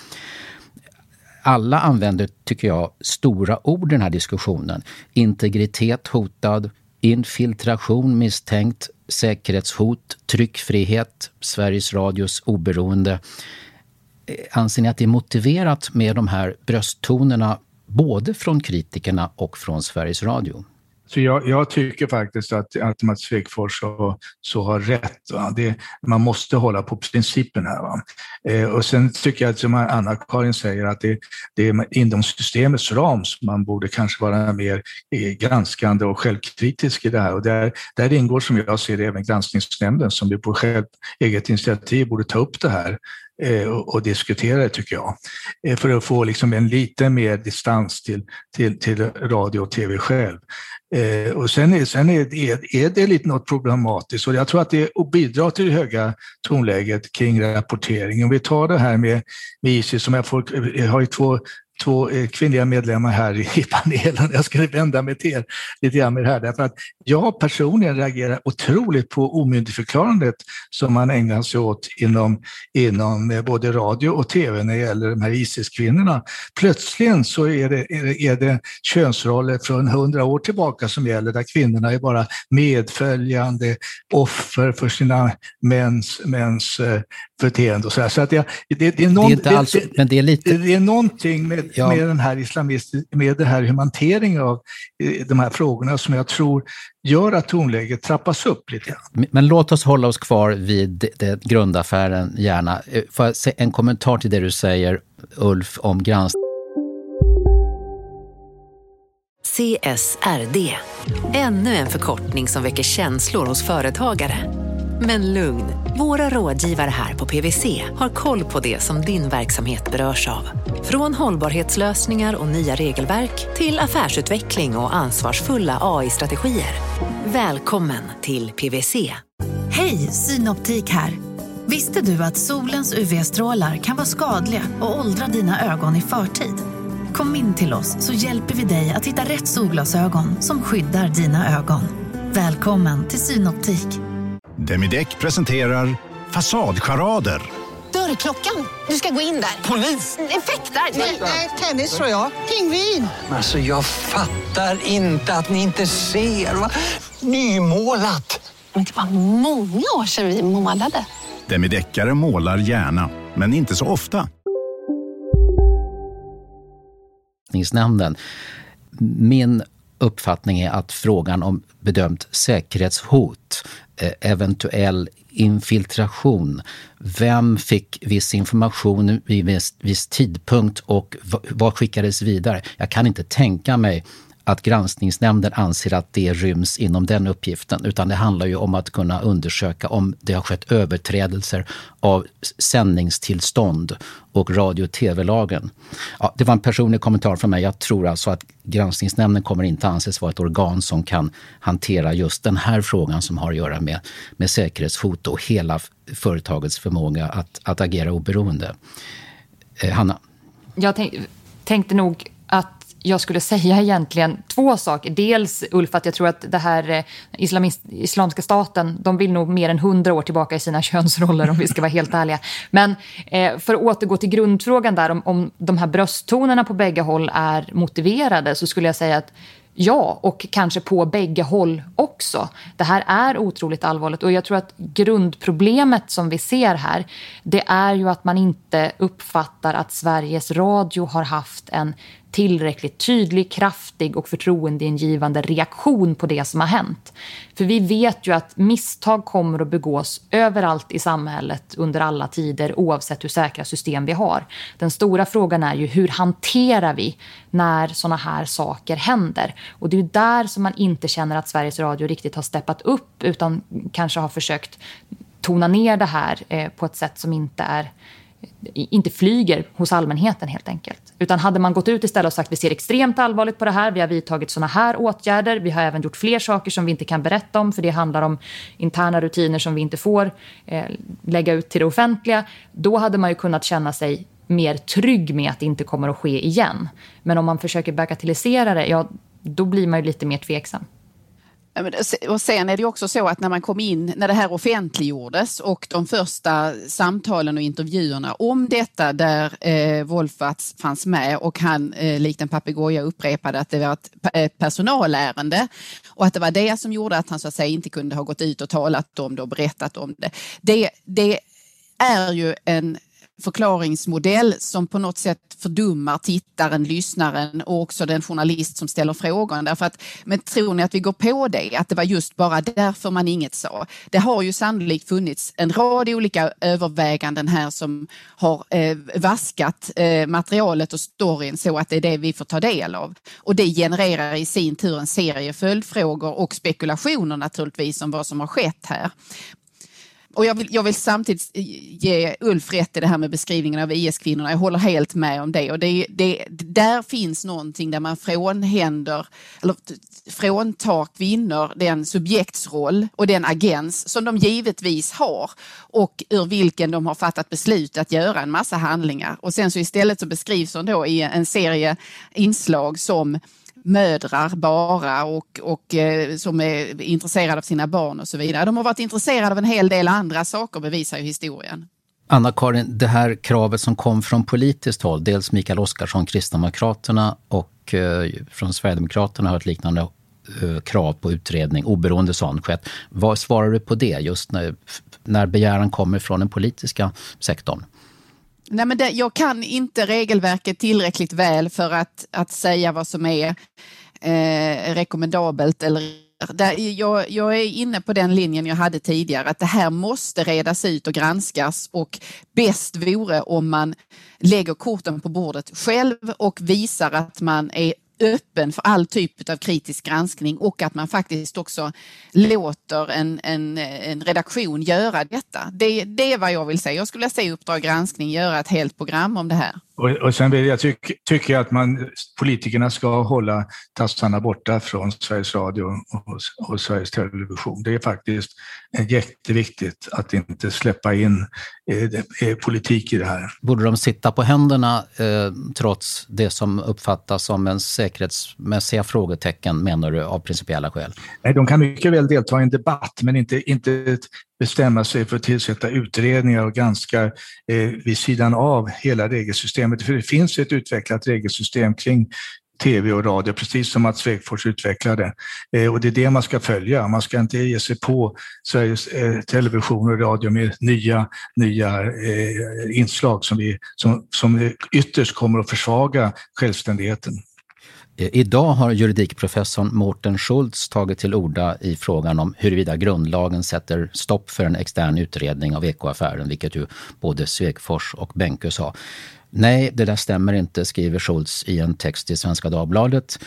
Alla använder, tycker jag, stora ord i den här diskussionen. Integritet hotad, infiltration misstänkt, säkerhetshot, tryckfrihet, Sveriges Radios oberoende. Anser ni att det är motiverat med de här brösttonerna både från kritikerna och från Sveriges Radio? Så jag tycker faktiskt att Mats Svegfors så har rätt. Va? Man måste hålla på principen här. Va? Och sen tycker jag att som Anna-Karin säger att det är inom systemets ram som man borde kanske vara mer granskande och självkritisk i det här. Och där ingår som jag ser det även granskningsnämnden som ju på eget initiativ borde ta upp det här. Och diskutera det tycker jag. För att få liksom en lite mer distans till radio och tv själv. Och sen är det lite något problematiskt och jag tror att det bidrar till det höga tonläget kring rapportering. Om vi tar det här med ISIS som jag har ju två kvinnliga medlemmar här i panelen. Jag ska vända mig till er lite grann med det här. Därför att jag personligen reagerar otroligt på omyndigförklarandet som man ägnar sig åt inom både radio och tv när det gäller de här ISIS-kvinnorna. Plötsligen så är det könsroller från 100 år tillbaka som gäller där kvinnorna är bara medföljande offer för sina mäns beteende och så här. Så att det är någonting med den här med det här hanteringen av de här frågorna som jag tror gör att tonläget trappas upp lite grann. Men låt oss hålla oss kvar vid grundaffären gärna. Får jag se en kommentar till det du säger, Ulf, om granskning? CSRD. Ännu en förkortning som väcker känslor hos företagare. Men lugn, våra rådgivare här på PwC har koll på det som din verksamhet berörs av. Från hållbarhetslösningar och nya regelverk till affärsutveckling och ansvarsfulla AI-strategier. Välkommen till PwC. Hej, Synoptik här. Visste du att solens UV-strålar kan vara skadliga och åldra dina ögon i förtid? Kom in till oss så hjälper vi dig att hitta rätt solglasögon som skyddar dina ögon. Välkommen till Synoptik. Demideck presenterar Fasadcharader. Dörrklockan. Du ska gå in där. Polis? Effektar? Nej, tennis tror jag. Pingvin. Alltså jag fattar inte att ni inte ser. Va? Nymålat. Men det var många år sedan vi målade. Demideckare målar gärna, men inte så ofta. Min uppfattning är att frågan om bedömt säkerhetshot, eventuell infiltration, vem fick viss information vid viss tidpunkt och vad skickades vidare? Jag kan inte tänka mig att granskningsnämnden anser att det ryms inom den uppgiften, utan det handlar ju om att kunna undersöka om det har skett överträdelser av sändningstillstånd och radio- och tv-lagen. Ja, det var en personlig kommentar från mig. Jag tror alltså att granskningsnämnden kommer inte anses vara ett organ som kan hantera just den här frågan som har att göra med säkerhetshot och hela företagets förmåga att agera oberoende. Hanna? Jag tänkte nog att jag skulle säga egentligen två saker. Dels, Ulf, att jag tror att det här Islamiska staten, de vill nog mer än 100 år tillbaka i sina könsroller, om vi ska vara helt ärliga. Men för att återgå till grundfrågan där, om de här brösttonerna på bägge håll är motiverade, så skulle jag säga att ja, och kanske på bägge håll också. Det här är otroligt allvarligt och jag tror att grundproblemet som vi ser här, det är ju att man inte uppfattar att Sveriges Radio har haft en tillräckligt tydlig, kraftig och förtroendeingivande reaktion på det som har hänt. För vi vet ju att misstag kommer att begås överallt i samhället under alla tider, oavsett hur säkra system vi har. Den stora frågan är ju hur hanterar vi när såna här saker händer? Och det är ju där som man inte känner att Sveriges Radio riktigt har steppat upp, utan kanske har försökt tona ner det här på ett sätt som inte flyger hos allmänheten helt enkelt. Utan hade man gått ut istället och sagt vi ser extremt allvarligt på det här, vi har vidtagit såna här åtgärder, vi har även gjort fler saker som vi inte kan berätta om för det handlar om interna rutiner som vi inte får lägga ut till det offentliga, då hade man ju kunnat känna sig mer trygg med att det inte kommer att ske igen. Men om man försöker bagatellisera det, ja, då blir man ju lite mer tveksam. Och sen är det också så att när man kom in, när det här offentliggjordes och de första samtalen och intervjuerna om detta där Wolfart fanns med och han likt en papegoja upprepade att det var ett personalärende och att det var det som gjorde att han så att säga inte kunde ha gått ut och talat om det och berättat om det. Det är ju en förklaringsmodell som på något sätt fördummar tittaren, lyssnaren och också den journalist som ställer frågan. Därför att, men tror ni att vi går på det? Att det var just bara därför man inget sa? Det har ju sannolikt funnits en rad olika överväganden här som har vaskat materialet och storyn så att det är det vi får ta del av. Och det genererar i sin tur en serie följdfrågor och spekulationer naturligtvis om vad som har skett här. Och jag vill samtidigt ge Ulf rätt i det här med beskrivningen av IS-kvinnorna. Jag håller helt med om det. Och där finns någonting där man fråntar kvinnor den subjektsroll och den agens som de givetvis har och ur vilken de har fattat beslut att göra en massa handlingar. Och sen så istället så beskrivs de då i en serie inslag som mödrar bara och som är intresserade av sina barn och så vidare. De har varit intresserade av en hel del andra saker, bevisar ju historien. Anna-Karin, det här kravet som kom från politiskt håll, dels Mikael Oscarsson, Kristdemokraterna och från Sverigedemokraterna har ett liknande krav på utredning, oberoende sån skett. Vad svarar du på det just när begäran kommer från den politiska sektorn? Nej, men jag kan inte regelverket tillräckligt väl för att säga vad som är rekommendabelt eller jag är inne på den linjen jag hade tidigare, att det här måste redas ut och granskas och bäst vore om man lägger korten på bordet själv och visar att man är öppen för all typ av kritisk granskning och att man faktiskt också låter en redaktion göra detta. Det är vad jag vill säga. Jag skulle säga Uppdrag granskning, göra ett helt program om det här. Och sen vill jag tycka att politikerna ska hålla tassarna borta från Sveriges Radio och Sveriges Television. Det är faktiskt jätteviktigt att inte släppa in politik i det här. Borde de sitta på händerna trots det som uppfattas som en säkerhetsmässiga frågetecken, menar du, av principiella skäl? Nej, de kan mycket väl delta i en debatt men inte bestämma sig för att tillsätta utredningar och ganska vid sidan av hela regelsystemet. För det finns ett utvecklat regelsystem kring tv och radio, precis som att Svegfors utvecklade. Och det är det man ska följa. Man ska inte ge sig på Sveriges television och radio med nya inslag som ytterst kommer att försvaga självständigheten. Idag har juridikprofessorn Mårten Schultz tagit till orda i frågan om huruvida grundlagen sätter stopp för en extern utredning av Eko-affären, vilket ju både Svegfors och Benke sa. Nej, det där stämmer inte, skriver Schultz i en text i Svenska Dagbladet.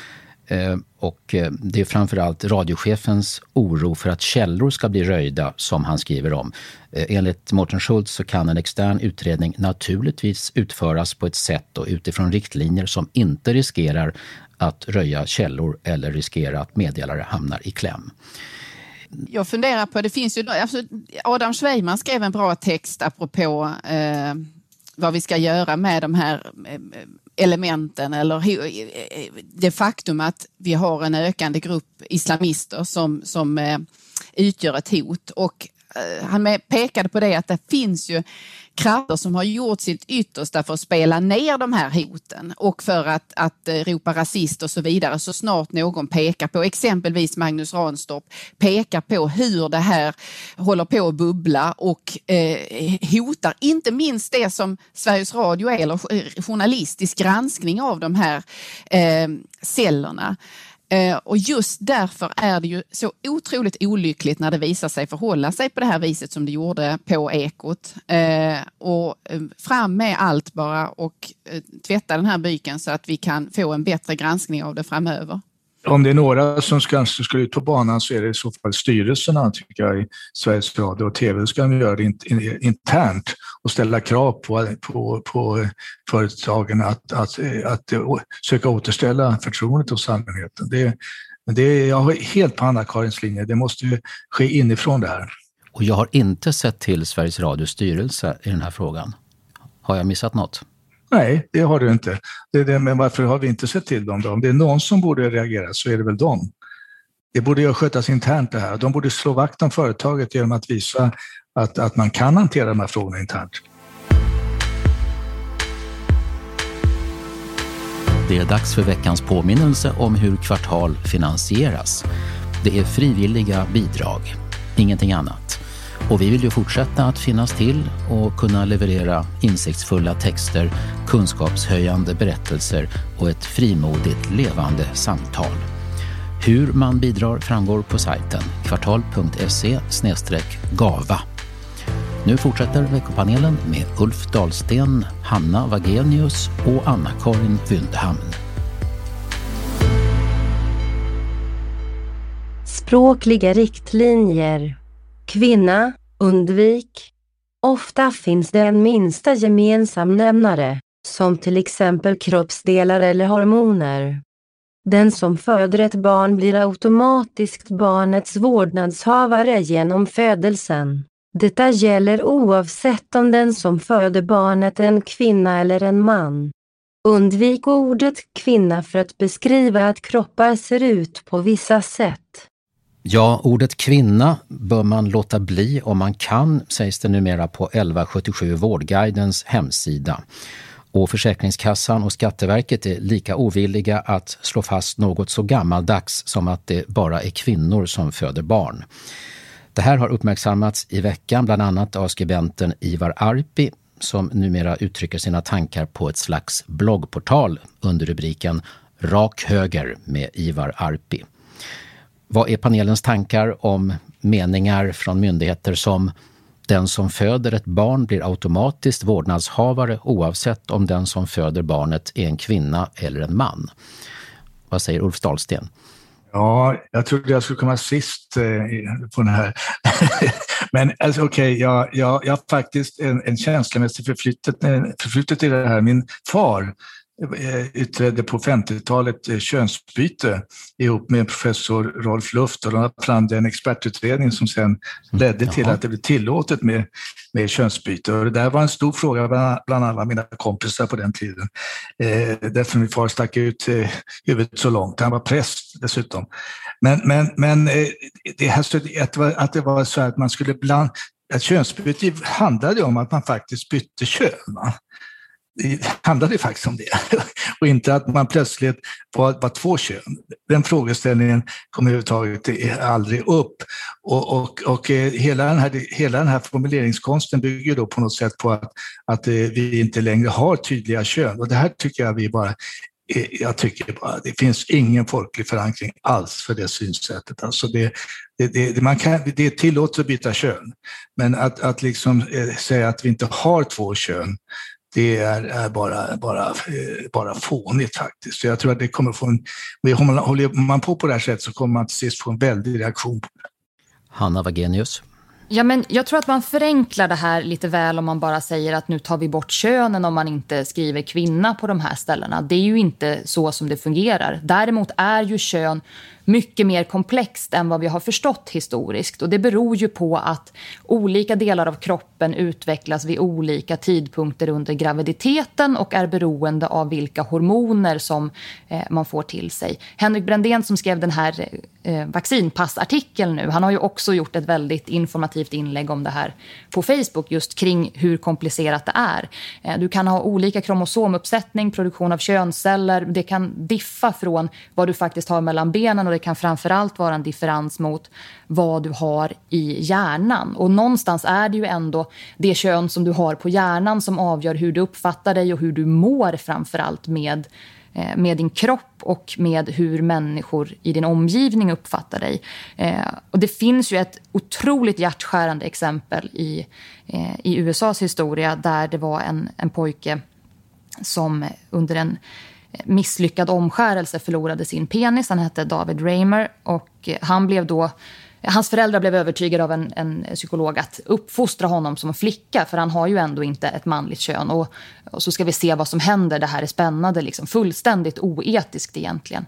Och det är framförallt radiochefens oro för att källor ska bli röjda som han skriver om. Enligt Mårten Schultz så kan en extern utredning naturligtvis utföras på ett sätt och utifrån riktlinjer som inte riskerar att röja källor eller riskera att meddelare hamnar i kläm. Jag funderar på, det finns ju, alltså Adam Svejman skrev en bra text apropå vad vi ska göra med de här elementen eller det faktum att vi har en ökande grupp islamister som utgör ett hot, och han pekade på det att det finns ju krafter som har gjort sitt yttersta för att spela ner de här hoten och för att ropa rasist och så vidare så snart någon pekar på, exempelvis Magnus Ranstorp pekar på hur det här håller på att bubbla och hotar inte minst det som Sveriges Radio är, eller journalistisk granskning av de här cellerna. Och just därför är det ju så otroligt olyckligt när det visar sig förhålla sig på det här viset som det gjorde på Ekot. Och fram med allt bara och tvätta den här byken så att vi kan få en bättre granskning av det framöver. Om det är några som ska ut på banan så är det i så fall styrelserna, tycker jag, i Sveriges Radio och TV. Ska de göra det internt och ställa krav på företagen att söka återställa förtroendet hos allmänheten. Jag är helt på Anna-Karins linje. Det måste ju ske inifrån det här. Och jag har inte sett till Sveriges Radios styrelse i den här frågan. Har jag missat något? Nej, det har du inte. Men varför har vi inte sett till dem då? Om det är någon som borde reagera så är det väl dem. Det borde ju skötas internt det här. De borde slå vakt om företaget genom att visa att man kan hantera de här frågorna internt. Det är dags för veckans påminnelse om hur Kvartal finansieras. Det är frivilliga bidrag, ingenting annat. Och vi vill ju fortsätta att finnas till och kunna leverera insiktsfulla texter, kunskapshöjande berättelser och ett frimodigt levande samtal. Hur man bidrar framgår på sajten kvartal.se/gava. Nu fortsätter veckopanelen med Ulf Dahlsten, Hanna Wagenius och Anna-Karin Wyndhamn. Språkliga riktlinjer. Kvinna, undvik. Ofta finns det en minsta gemensam nämnare, som till exempel kroppsdelar eller hormoner. Den som föder ett barn blir automatiskt barnets vårdnadshavare genom födelsen. Detta gäller oavsett om den som föder barnet är en kvinna eller en man. Undvik ordet kvinna för att beskriva att kroppar ser ut på vissa sätt. Ja, ordet kvinna bör man låta bli om man kan, sägs det numera på 1177 Vårdguidens hemsida. Och Försäkringskassan och Skatteverket är lika ovilliga att slå fast något så gammaldags som att det bara är kvinnor som föder barn. Det här har uppmärksammats i veckan bland annat av skribenten Ivar Arpi som numera uttrycker sina tankar på ett slags bloggportal under rubriken Rak höger med Ivar Arpi. Vad är panelens tankar om meningar från myndigheter som den som föder ett barn blir automatiskt vårdnadshavare oavsett om den som föder barnet är en kvinna eller en man? Vad säger Ulf Dahlsten? Ja, jag trodde jag skulle komma sist på den här. Men alltså, okej, jag har faktiskt en känslomässig förflutet i det här. Min far utredde på 50-talet könsbyte ihop med professor Rolf Luft och de lade fram en expertutredning som sen ledde till att det blev tillåtet med könsbyte. Och det där var en stor fråga bland alla mina kompisar på den tiden. Därför min far stack ut huvudet så långt. Han var präst dessutom. Men det här att det var så att man skulle att könsbyte handlade om att man faktiskt bytte kön. Det handlade faktiskt om det och inte att man plötsligt var två kön. Den frågeställningen kom överhuvudtaget aldrig upp och hela den här formuleringskonsten bygger då på något sätt på att vi inte längre har tydliga kön och det här tycker jag tycker bara det finns ingen folklig förankring alls för det synsättet. Alltså det är tillåtet att byta kön, men att liksom säga att vi inte har två kön, det är bara fånigt faktiskt. Så jag tror att det kommer få håller man på det här sättet så kommer man till sist få en väldig reaktion på det. Hanna Wagenius. Ja, men jag tror att man förenklar det här lite väl om man bara säger att nu tar vi bort könen om man inte skriver kvinna på de här ställena. Det är ju inte så som det fungerar. Däremot är ju kön mycket mer komplext än vad vi har förstått historiskt. Och det beror ju på att olika delar av kroppen utvecklas vid olika tidpunkter under graviditeten och är beroende av vilka hormoner som man får till sig. Henrik Brändén som skrev den här vaccinpassartikeln nu, han har ju också gjort ett väldigt informativt inlägg om det här på Facebook just kring hur komplicerat det är. Du kan ha olika kromosomuppsättning, produktion av könsceller, det kan diffa från vad du faktiskt har mellan benen och det kan framförallt vara en differens mot vad du har i hjärnan. Och någonstans är det ju ändå det kön som du har på hjärnan som avgör hur du uppfattar dig och hur du mår framförallt med din kropp och med hur människor i din omgivning uppfattar dig. Och det finns ju ett otroligt hjärtskärande exempel i USAs historia där det var en pojke som under en misslyckad omskärelse förlorade sin penis. Han hette David Raymer och hans föräldrar blev övertygade av en psykolog att uppfostra honom som en flicka, för han har ju ändå inte ett manligt kön. Och så ska vi se vad som händer, det här är spännande, liksom fullständigt oetiskt egentligen.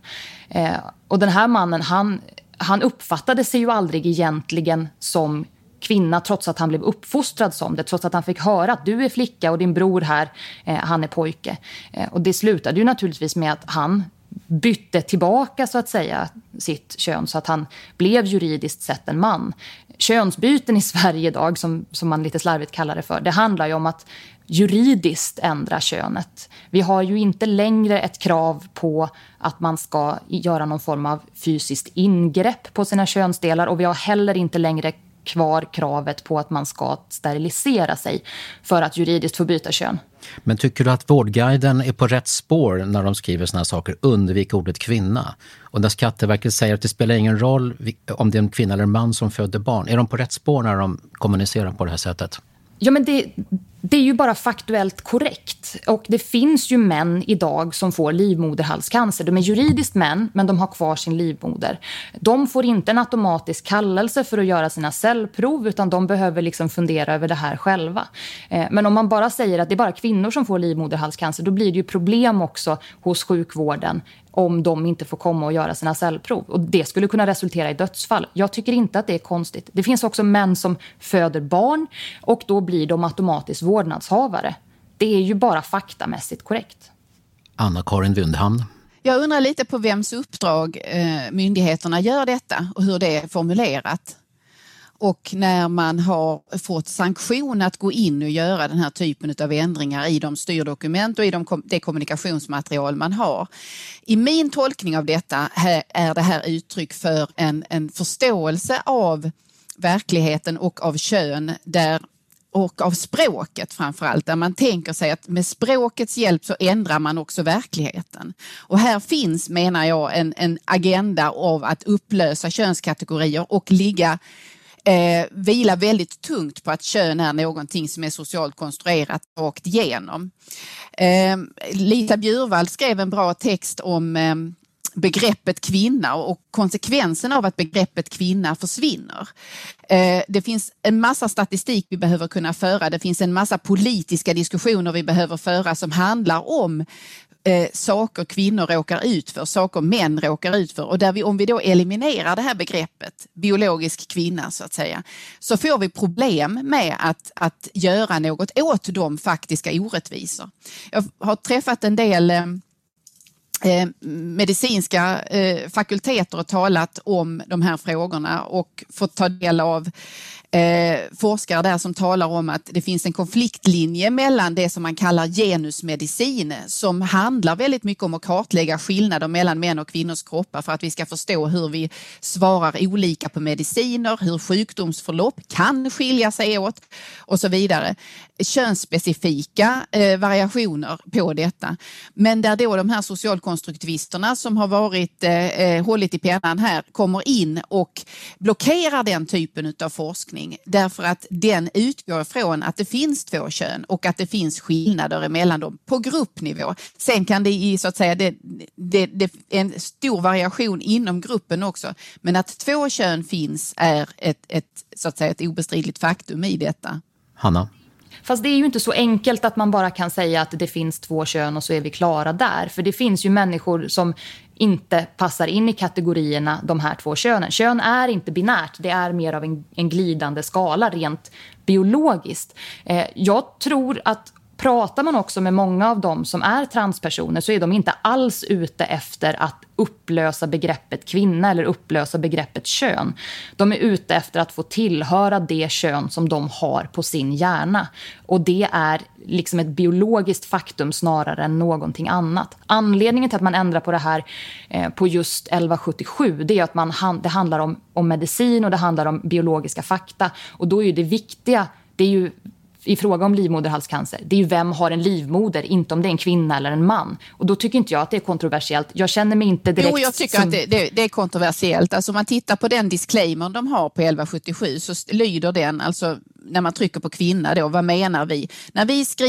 Och den här mannen, han uppfattade sig ju aldrig egentligen som kvinna trots att han blev uppfostrad som det, trots att han fick höra att du är flicka och din bror här, han är pojke. Och det slutade ju naturligtvis med att han bytte tillbaka så att säga sitt kön så att han blev juridiskt sett en man. Könsbyten i Sverige idag, som man lite slarvigt kallar det för, det handlar ju om att juridiskt ändra könet. Vi har ju inte längre ett krav på att man ska göra någon form av fysiskt ingrepp på sina könsdelar och vi har heller inte längre kvar kravet på att man ska sterilisera sig för att juridiskt få byta kön. Men tycker du att Vårdguiden är på rätt spår när de skriver såna här saker? Undvik ordet kvinna. Och när Skatteverket säger att det spelar ingen roll om det är en kvinna eller en man som föder barn. Är de på rätt spår när de kommunicerar på det här sättet? Ja, men det är ju bara faktuellt korrekt. Och det finns ju män idag som får livmoderhalscancer. De är juridiskt män, men de har kvar sin livmoder. De får inte en automatisk kallelse för att göra sina cellprov, utan de behöver liksom fundera över det här själva. Men om man bara säger att det är bara kvinnor som får livmoderhalscancer, då blir det ju problem också hos sjukvården om de inte får komma och göra sina cellprov. Och det skulle kunna resultera i dödsfall. Jag tycker inte att det är konstigt. Det finns också män som föder barn och då blir de automatiskt vårdnadshavare. Det är ju bara faktamässigt korrekt. Anna-Karin Wundhamn. Jag undrar lite på vems uppdrag myndigheterna gör detta och hur det är formulerat. Och när man har fått sanktion att gå in och göra den här typen av ändringar i de styrdokument och i det kommunikationsmaterial man har. I min tolkning av detta är det här uttryck för en förståelse av verkligheten och av kön och av språket framförallt, där man tänker sig att med språkets hjälp så ändrar man också verkligheten. Och här finns, menar jag, en agenda av att upplösa könskategorier och vila väldigt tungt på att kön är någonting som är socialt konstruerat rakt igenom. Lisa Bjurvald skrev en bra text om begreppet kvinna och konsekvensen av att begreppet kvinna försvinner. Det finns en massa statistik vi behöver kunna föra. Det finns en massa politiska diskussioner vi behöver föra som handlar om saker kvinnor råkar ut för, saker män råkar ut för. Och om vi då eliminerar det här begreppet, biologisk kvinna så att säga, så får vi problem med att göra något åt de faktiska orättvisor. Jag har träffat en del medicinska fakulteter och talat om de här frågorna och fått ta del av forskare där som talar om att det finns en konfliktlinje mellan det som man kallar genusmedicin, som handlar väldigt mycket om att kartlägga skillnader mellan män och kvinnors kroppar för att vi ska förstå hur vi svarar olika på mediciner, hur sjukdomsförlopp kan skilja sig åt och så vidare. Könsspecifika variationer på detta. Men där då de här socialkonstruktivisterna som har varit hållit i pennan här kommer in och blockerar den typen av forskning. Därför att den utgår från att det finns två kön och att det finns skillnader emellan dem på gruppnivå. Sen kan det i så att säga det en stor variation inom gruppen också. Men att två kön finns är ett obestridligt faktum i detta. Hanna? Fast det är ju inte så enkelt att man bara kan säga att det finns två kön och så är vi klara där. För det finns ju människor som inte passar in i kategorierna de här två könen. Kön är inte binärt, det är mer av en glidande skala rent biologiskt. Jag tror att pratar man också med många av dem som är transpersoner så är de inte alls ute efter att upplösa begreppet kvinna eller upplösa begreppet kön. De är ute efter att få tillhöra det kön som de har på sin hjärna. Och det är liksom ett biologiskt faktum snarare än någonting annat. Anledningen till att man ändrar på det här på just 1177 det är att det handlar om medicin och det handlar om biologiska fakta. Och då är ju det viktiga, det är ju i fråga om livmoderhalscancer, det är ju vem har en livmoder, inte om det är en kvinna eller en man. Och då tycker inte jag att det är kontroversiellt. Jag känner mig inte direkt... Jo, jag tycker att det är kontroversiellt. Alltså om man tittar på den disclaimer de har på 1177 så lyder den, alltså när man trycker på kvinna då, vad menar vi? När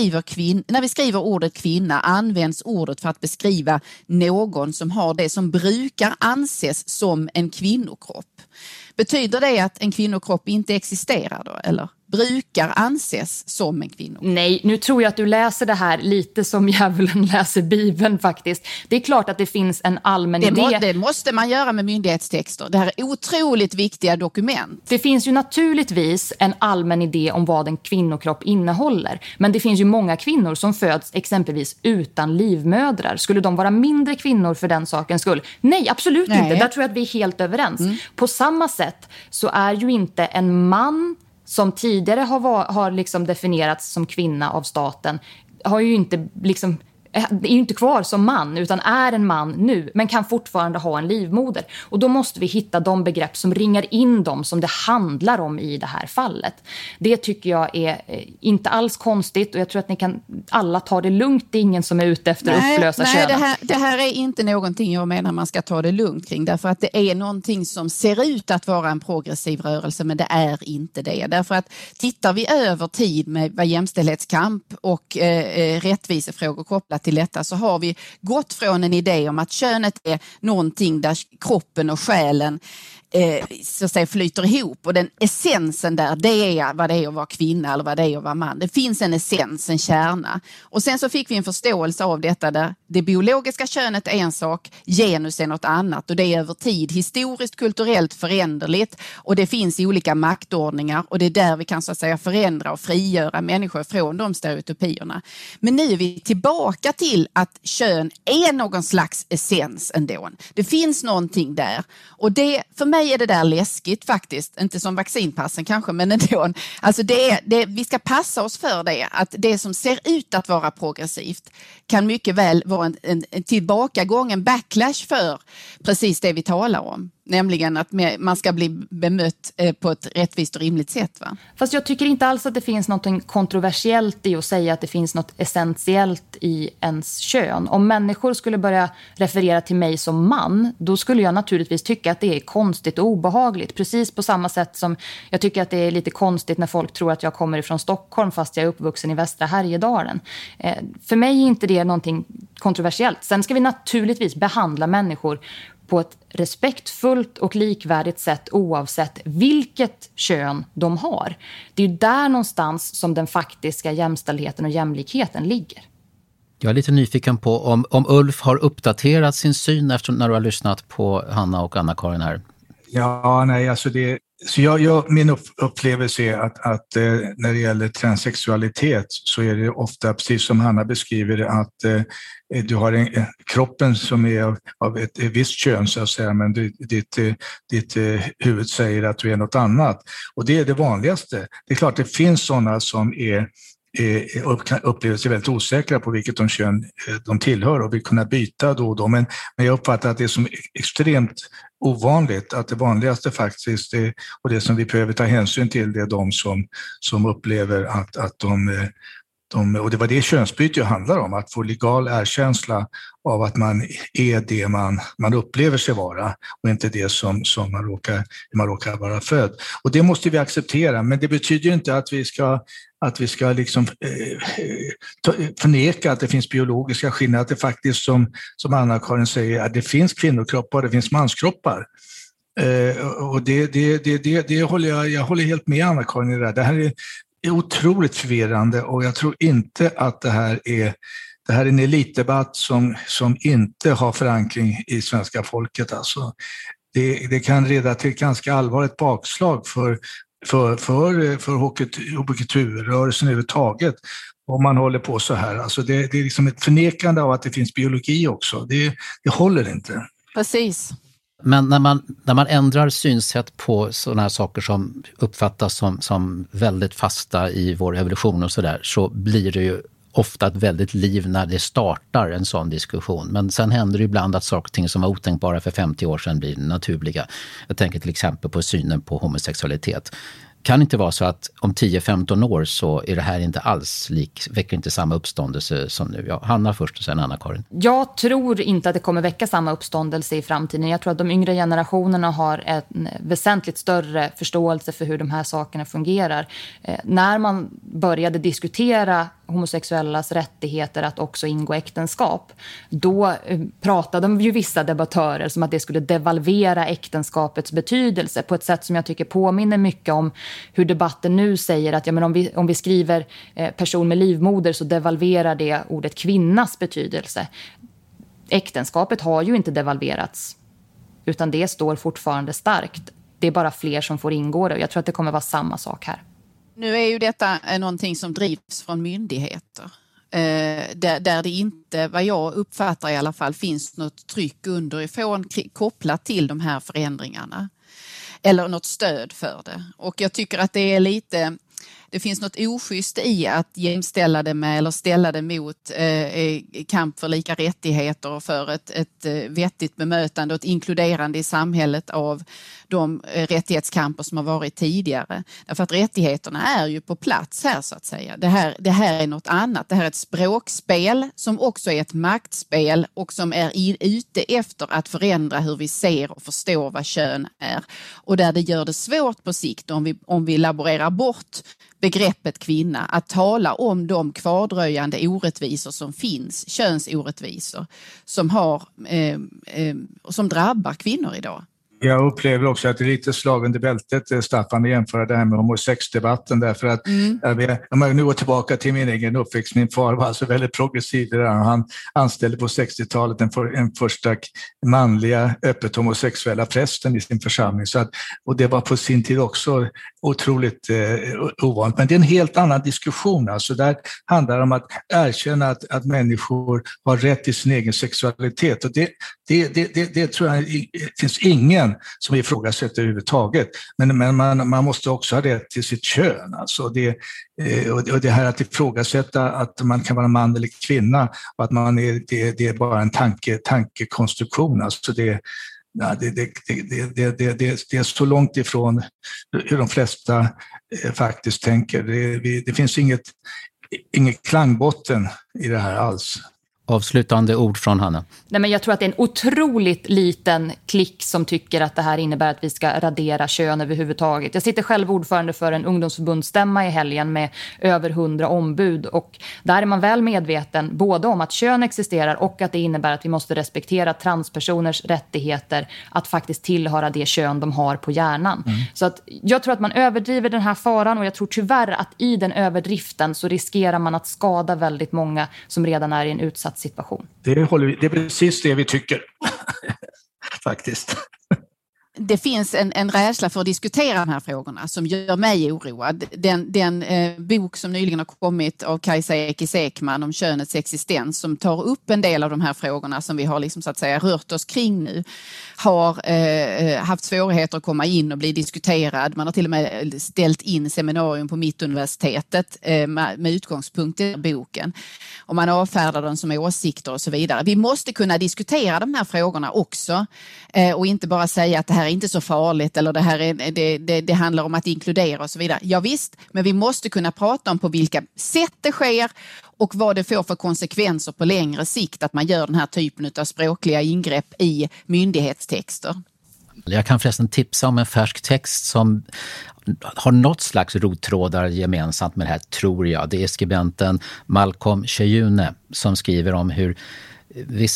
vi skriver ordet kvinna används ordet för att beskriva någon som har det som brukar anses som en kvinnokropp. Betyder det att en kvinnokropp inte existerar då, eller? Brukar anses som en kvinna. Nej, nu tror jag att du läser det här lite som djävulen läser Bibeln faktiskt. Det är klart att det finns en allmän idé. Det måste man göra med myndighetstexter. Det här är otroligt viktiga dokument. Det finns ju naturligtvis en allmän idé om vad en kvinnokropp innehåller. Men det finns ju många kvinnor som föds exempelvis utan livmödrar. Skulle de vara mindre kvinnor för den sakens skull? Nej, absolut inte. Där tror jag att vi är helt överens. På samma sätt så är ju inte en man som tidigare har liksom definierats som kvinna av staten, har ju inte liksom, är ju inte kvar som man utan är en man nu men kan fortfarande ha en livmoder. Och då måste vi hitta de begrepp som ringar in dem som det handlar om i det här fallet. Det tycker jag är inte alls konstigt och jag tror att ni kan alla ta det lugnt. Det är ingen som är ute efter att upplösa könen. Det här är inte någonting jag menar man ska ta det lugnt kring, därför att det är någonting som ser ut att vara en progressiv rörelse men det är inte det. Därför att tittar vi över tid med vad jämställdhetskamp och rättvisefrågor kopplat till detta så har vi gått från en idé om att könet är någonting där kroppen och själen så att säga flyter ihop och den essensen där, det är vad det är att vara kvinna eller vad det är att vara man. Det finns en essens, en kärna. Och sen så fick vi en förståelse av detta där det biologiska könet är en sak, genus är något annat och det är över tid historiskt, kulturellt föränderligt och det finns i olika maktordningar och det är där vi kan så att säga förändra och frigöra människor från de stereotypierna. Men nu är vi tillbaka till att kön är någon slags essens ändå. Det finns någonting där och det, för mig är det där läskigt faktiskt, inte som vaccinpassen kanske men ändå. Alltså vi ska passa oss för det, att det som ser ut att vara progressivt kan mycket väl vara en tillbakagång, en backlash för precis det vi talar om. Nämligen att man ska bli bemött på ett rättvist och rimligt sätt. Va? Fast jag tycker inte alls att det finns något kontroversiellt i att säga att det finns något essentiellt i ens kön. Om människor skulle börja referera till mig som man, då skulle jag naturligtvis tycka att det är konstigt och obehagligt. Precis på samma sätt som jag tycker att det är lite konstigt när folk tror att jag kommer ifrån Stockholm fast jag är uppvuxen i Västra Härjedalen. För mig är inte det någonting kontroversiellt. Sen ska vi naturligtvis behandla människor på ett respektfullt och likvärdigt sätt oavsett vilket kön de har. Det är ju där någonstans som den faktiska jämställdheten och jämlikheten ligger. Jag är lite nyfiken på om Ulf har uppdaterat sin syn efter när du har lyssnat på Hanna och Anna-Karin här. Ja, nej, alltså min upplevelse är att när det gäller transsexualitet så är det ofta, precis som Hanna beskriver det, att du har kroppen som är av ett visst kön så att säga, men ditt huvud säger att du är något annat. Och det är det vanligaste. Det är klart det finns sådana som upplever sig väldigt osäkra på vilket kön de tillhör och vill kunna byta då och då. Men jag uppfattar att det är som extremt ovanligt, att det vanligaste faktiskt är, och det som vi behöver ta hänsyn till, det är de som upplever att de och det var det könsbyte handlar om, att få legal erkänsla av att man är det man upplever sig vara och inte det som man råkar vara född. Och det måste vi acceptera, men det betyder ju inte att vi ska liksom förneka att det finns biologiska skillnader, att det faktiskt som Anna-Karin säger, att det finns kvinnokroppar och det finns manskroppar. Och jag håller helt med Anna-Karin i det där. Det här är otroligt förvirrande och jag tror inte att det här är det här är en elitdebatt som inte har förankring i svenska folket. Alltså, det kan leda till ett ganska allvarligt bakslag för hbtq-rörelsen överhuvudtaget om man håller på så här. Alltså det är liksom ett förnekande av att det finns biologi också. Det håller inte. Precis. Men när man ändrar synsätt på sådana här saker som uppfattas som väldigt fasta i vår evolution och sådär, så blir det ju ofta ett väldigt liv när det startar en sån diskussion. Men sen händer det ibland att saker och ting som var otänkbara för 50 år sedan blir naturliga. Jag tänker till exempel på synen på homosexualitet. Kan inte vara så att om 10-15 år så är det här inte alls väcker inte samma uppståndelse som nu. Ja, Hanna först och sen Anna-Karin. Jag tror inte att det kommer väcka samma uppståndelse i framtiden. Jag tror att de yngre generationerna har en väsentligt större förståelse för hur de här sakerna fungerar. När man började diskutera homosexuellas rättigheter att också ingå äktenskap, då pratade ju vissa debattörer som att det skulle devalvera äktenskapets betydelse på ett sätt som jag tycker påminner mycket om hur debatten nu säger att om vi skriver person med livmoder så devalverar det ordet kvinnas betydelse. Äktenskapet har ju inte devalverats, utan det står fortfarande starkt. Det är bara fler som får ingå det, och jag tror att det kommer vara samma sak här. Nu är ju detta någonting som drivs från myndigheter. Där det inte, vad jag uppfattar i alla fall, finns något tryck underifrån kopplat till de här förändringarna. Eller något stöd för det. Och jag tycker att det finns något oschysst i att jämställa det med eller ställa det mot kamp för lika rättigheter och för ett vettigt bemötande och ett inkluderande i samhället av de rättighetskamper som har varit tidigare. Därför att rättigheterna är ju på plats här, så att säga. Det här är något annat. Det här är ett språkspel som också är ett maktspel och som är ute efter att förändra hur vi ser och förstår vad kön är. Och där det gör det svårt på sikt om vi laborerar bort begreppet kvinna, att tala om de kvardröjande orättvisor som finns, könsorättvisor, som drabbar kvinnor idag. Jag upplever också att det är lite slag under bältet, Staffan, att jämföra det här med homosexdebatten, därför att om jag nu går tillbaka till min egen uppväxt, min far var alltså väldigt progressiv där. Han anställde på 60-talet en första manliga öppet homosexuella prästen i sin församling, och det var på sin tid också otroligt ovanligt. Men det är en helt annan diskussion. Alltså där handlar det om att erkänna att människor har rätt till sin egen sexualitet, och det tror jag finns ingen som ifrågasätter överhuvudtaget. Men man måste också ha rätt till sitt kön. Alltså och det här att ifrågasätta att man kan vara man eller kvinna och att det är bara en tankekonstruktion. Alltså det är så långt ifrån hur de flesta faktiskt tänker. Det finns inget klangbotten i det här alls. Avslutande ord från Hanna. Nej, men jag tror att det är en otroligt liten klick som tycker att det här innebär att vi ska radera kön överhuvudtaget. Jag sitter själv ordförande för en ungdomsförbundsstämma i helgen med över 100 ombud, och där är man väl medveten både om att kön existerar och att det innebär att vi måste respektera transpersoners rättigheter att faktiskt tillhöra det kön de har på hjärnan. Så att jag tror att man överdriver den här faran, och jag tror tyvärr att i den överdriften så riskerar man att skada väldigt många som redan är i en utsatt situation. Det är precis det vi tycker, faktiskt. Det finns en rädsla för att diskutera de här frågorna som gör mig oroad. Den bok som nyligen har kommit av Kajsa Ekis Ekman om könets existens, som tar upp en del av de här frågorna som vi har liksom, så att säga, rört oss kring nu, har haft svårigheter att komma in och bli diskuterad. Man har till och med ställt in seminarium på Mittuniversitetet med utgångspunkt i boken. Och man avfärdar dem som åsikter och så vidare. Vi måste kunna diskutera de här frågorna också, och inte bara säga att det här är inte så farligt eller det handlar om att inkludera och så vidare. Ja visst, men vi måste kunna prata om på vilka sätt det sker och vad det får för konsekvenser på längre sikt att man gör den här typen av språkliga ingrepp i myndighetstexter. Jag kan förresten tipsa om en färsk text som har något slags rottrådar gemensamt med det här, tror jag. Det är skribenten Malcolm Cheyune som skriver om hur vissa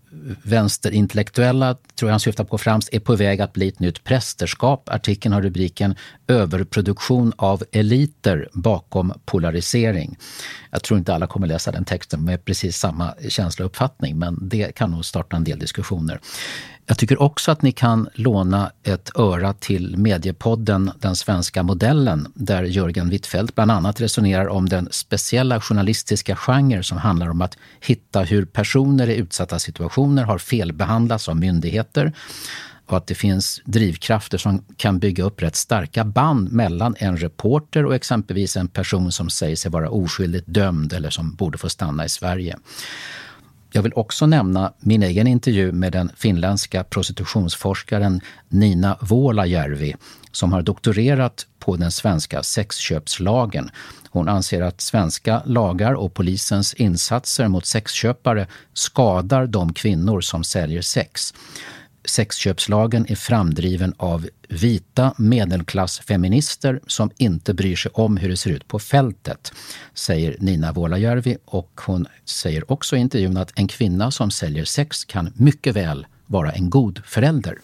vänsterintellektuella, tror jag han syftar på främst, är på väg att bli ett nytt prästerskap. Artikeln har rubriken "Överproduktion av eliter bakom polarisering". Jag tror inte alla kommer läsa den texten med precis samma känsla och uppfattning, men det kan nog starta en del diskussioner. Jag tycker också att ni kan låna ett öra till mediepodden Den svenska modellen, där Jörgen Wittfeldt bland annat resonerar om den speciella journalistiska genre som handlar om att hitta hur personer i utsatta situationer har felbehandlats av myndigheter, och att det finns drivkrafter som kan bygga upp rätt starka band mellan en reporter och exempelvis en person som säger sig vara oskyldigt dömd eller som borde få stanna i Sverige. Jag vill också nämna min egen intervju med den finländska prostitutionsforskaren Nina Vuolajärvi, som har doktorerat på den svenska sexköpslagen. Hon anser att svenska lagar och polisens insatser mot sexköpare skadar de kvinnor som säljer sex. Sexköpslagen är framdriven av vita medelklassfeminister som inte bryr sig om hur det ser ut på fältet, säger Nina Vuolajärvi, och hon säger också i intervjun att en kvinna som säljer sex kan mycket väl vara en god förälder.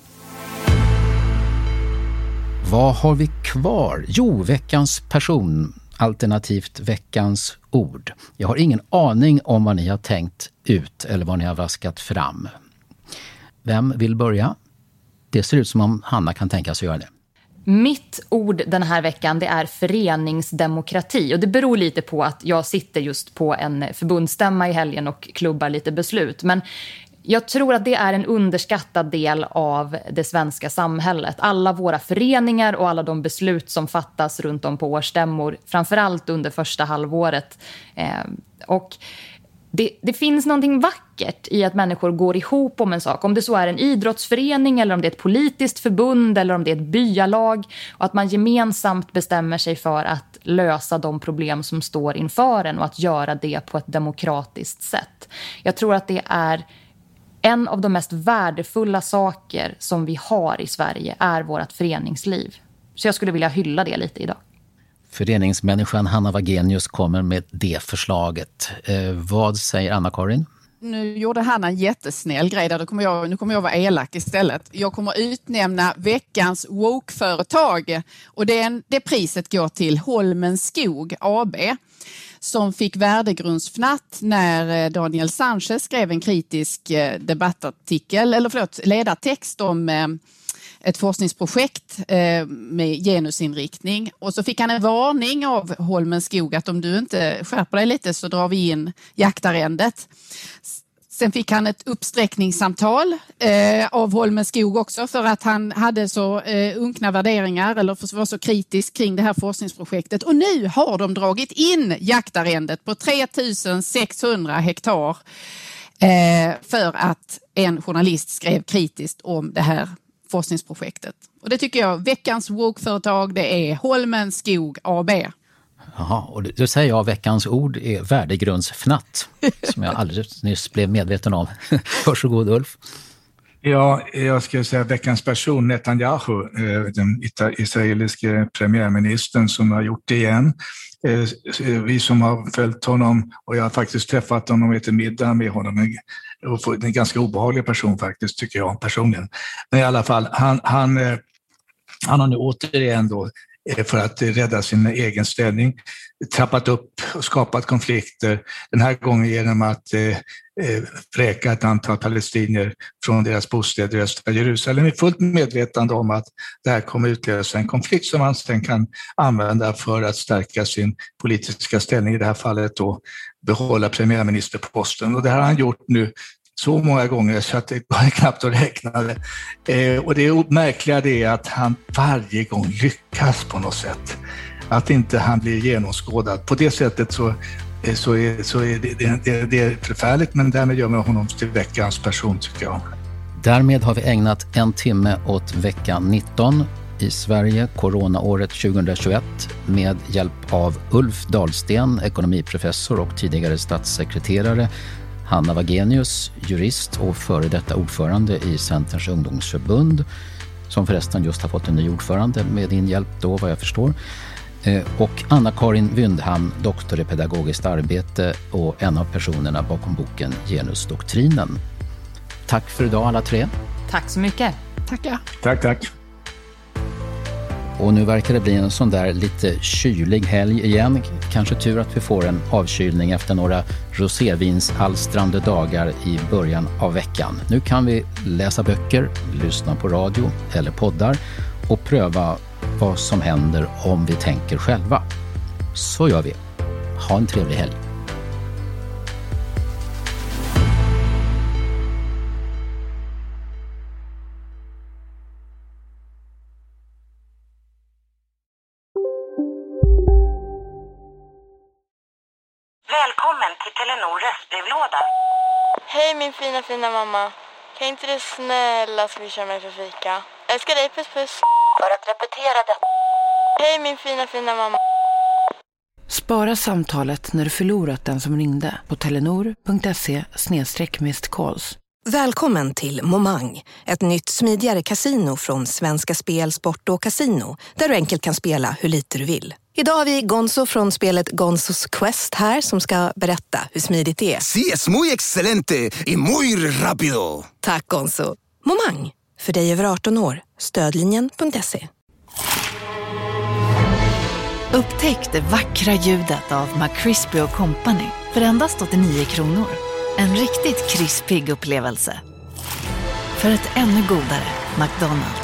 Vad har vi kvar? Jo, veckans person, alternativt veckans ord. Jag har ingen aning om vad ni har tänkt ut eller vad ni har vaskat fram. Vem vill börja? Det ser ut som om Hanna kan tänka sig göra det. Mitt ord den här veckan, det är föreningsdemokrati. Och det beror lite på att jag sitter just på en förbundsstämma i helgen och klubbar lite beslut. Men jag tror att det är en underskattad del av det svenska samhället. Alla våra föreningar och alla de beslut som fattas runt om på årsstämmor, framförallt under första halvåret. Och det finns någonting vackert i att människor går ihop om en sak. Om det så är en idrottsförening eller om det är ett politiskt förbund eller om det är ett byalag. Och att man gemensamt bestämmer sig för att lösa de problem som står inför en och att göra det på ett demokratiskt sätt. Jag tror att det är en av de mest värdefulla saker som vi har i Sverige är vårt föreningsliv. Så jag skulle vilja hylla det lite idag. Föreningsmänniskan Hanna Wagenius kommer med det förslaget. Vad säger Anna-Karin? Nu gjorde Hanna en jättesnäll grej där. Nu kommer jag vara elak istället. Jag kommer utnämna veckans woke-företag. Och det priset går till Holmens Skog AB, som fick värdegrundsfnatt när Daniel Sanchez skrev en kritisk ledartext om ett forskningsprojekt med genusinriktning. Och så fick han en varning av Holmens Skog att om du inte skärper dig lite så drar vi in jaktarrendet. Sen fick han ett uppsträckningssamtal av Holmens Skog också för att han hade så unkna värderingar eller var så kritisk kring det här forskningsprojektet. Och nu har de dragit in jaktarrendet på 3600 hektar för att en journalist skrev kritiskt om det här forskningsprojektet. Och det tycker jag, veckans woke-företag, det är Holmens Skog AB. Jaha, och då säger jag veckans ord är värdegrundsfnatt, som jag alldeles nyss blev medveten om. Varsågod Ulf. Ja, jag ska säga veckans person, Netanyahu, den israeliske premiärministern som har gjort det igen. Vi som har följt honom, och jag har faktiskt träffat honom och ätit middag med honom, en ganska obehaglig person faktiskt, tycker jag personligen. Men i alla fall, han har nu återigen då, för att rädda sin egen ställning, trappat upp och skapat konflikter. Den här gången genom att vräka ett antal palestinier från deras bostäder i östra Jerusalem, är fullt medvetande om att det här kommer utlösa en konflikt som han sen kan använda för att stärka sin politiska ställning, i det här fallet då behålla premiärministerposten. Och det har han gjort nu så många gånger så att det går knappt att räkna det. Och det märkliga är att han varje gång lyckas på något sätt. Att inte han blir genomskådad. På det sättet så är det förfärligt, men därmed gör man honom till veckans person, tycker jag. Därmed har vi ägnat en timme åt vecka 19 i Sverige, coronaåret 2021, med hjälp av Ulf Dahlsten, ekonomiprofessor och tidigare statssekreterare, Hanna Wagenius, jurist och före detta ordförande i Centerns ungdomsförbund, som förresten just har fått en ny ordförande med din hjälp då, vad jag förstår. Och Anna-Karin Wyndham, doktor i pedagogiskt arbete och en av personerna bakom boken Genusdoktrinen. Tack för idag alla tre. Tack så mycket. Tackar. Tack. Och nu verkar det bli en sån där lite kylig helg igen. Kanske tur att vi får en avkylning efter några rosévinsalstrande dagar i början av veckan. Nu kan vi läsa böcker, lyssna på radio eller poddar och pröva vad som händer om vi tänker själva. Så gör vi. Ha en trevlig helg. Välkommen till Telenor röstbrevlåda. Hej min fina mamma. Kan inte du snälla swisha mig för fika? Älskar dig, puss. För att repetera det. Hej min fina mamma. Spara samtalet när du förlorat den som ringde på telenor.se/missed-calls. Välkommen till Momang, ett nytt smidigare kasino från Svenska Spel, Sport och Casino, där du enkelt kan spela hur lite du vill. Idag har vi Gonzo från spelet Gonzos Quest här som ska berätta hur smidigt det är. Sí, es muy excelente y muy rápido. Tack Gonzo. Momang, för dig över 18 år. Stödlinjen.se. Upptäck det vackra ljudet av McCrispy & Company för endast 89 kronor. En riktigt krispig upplevelse. För ett ännu godare McDonald's.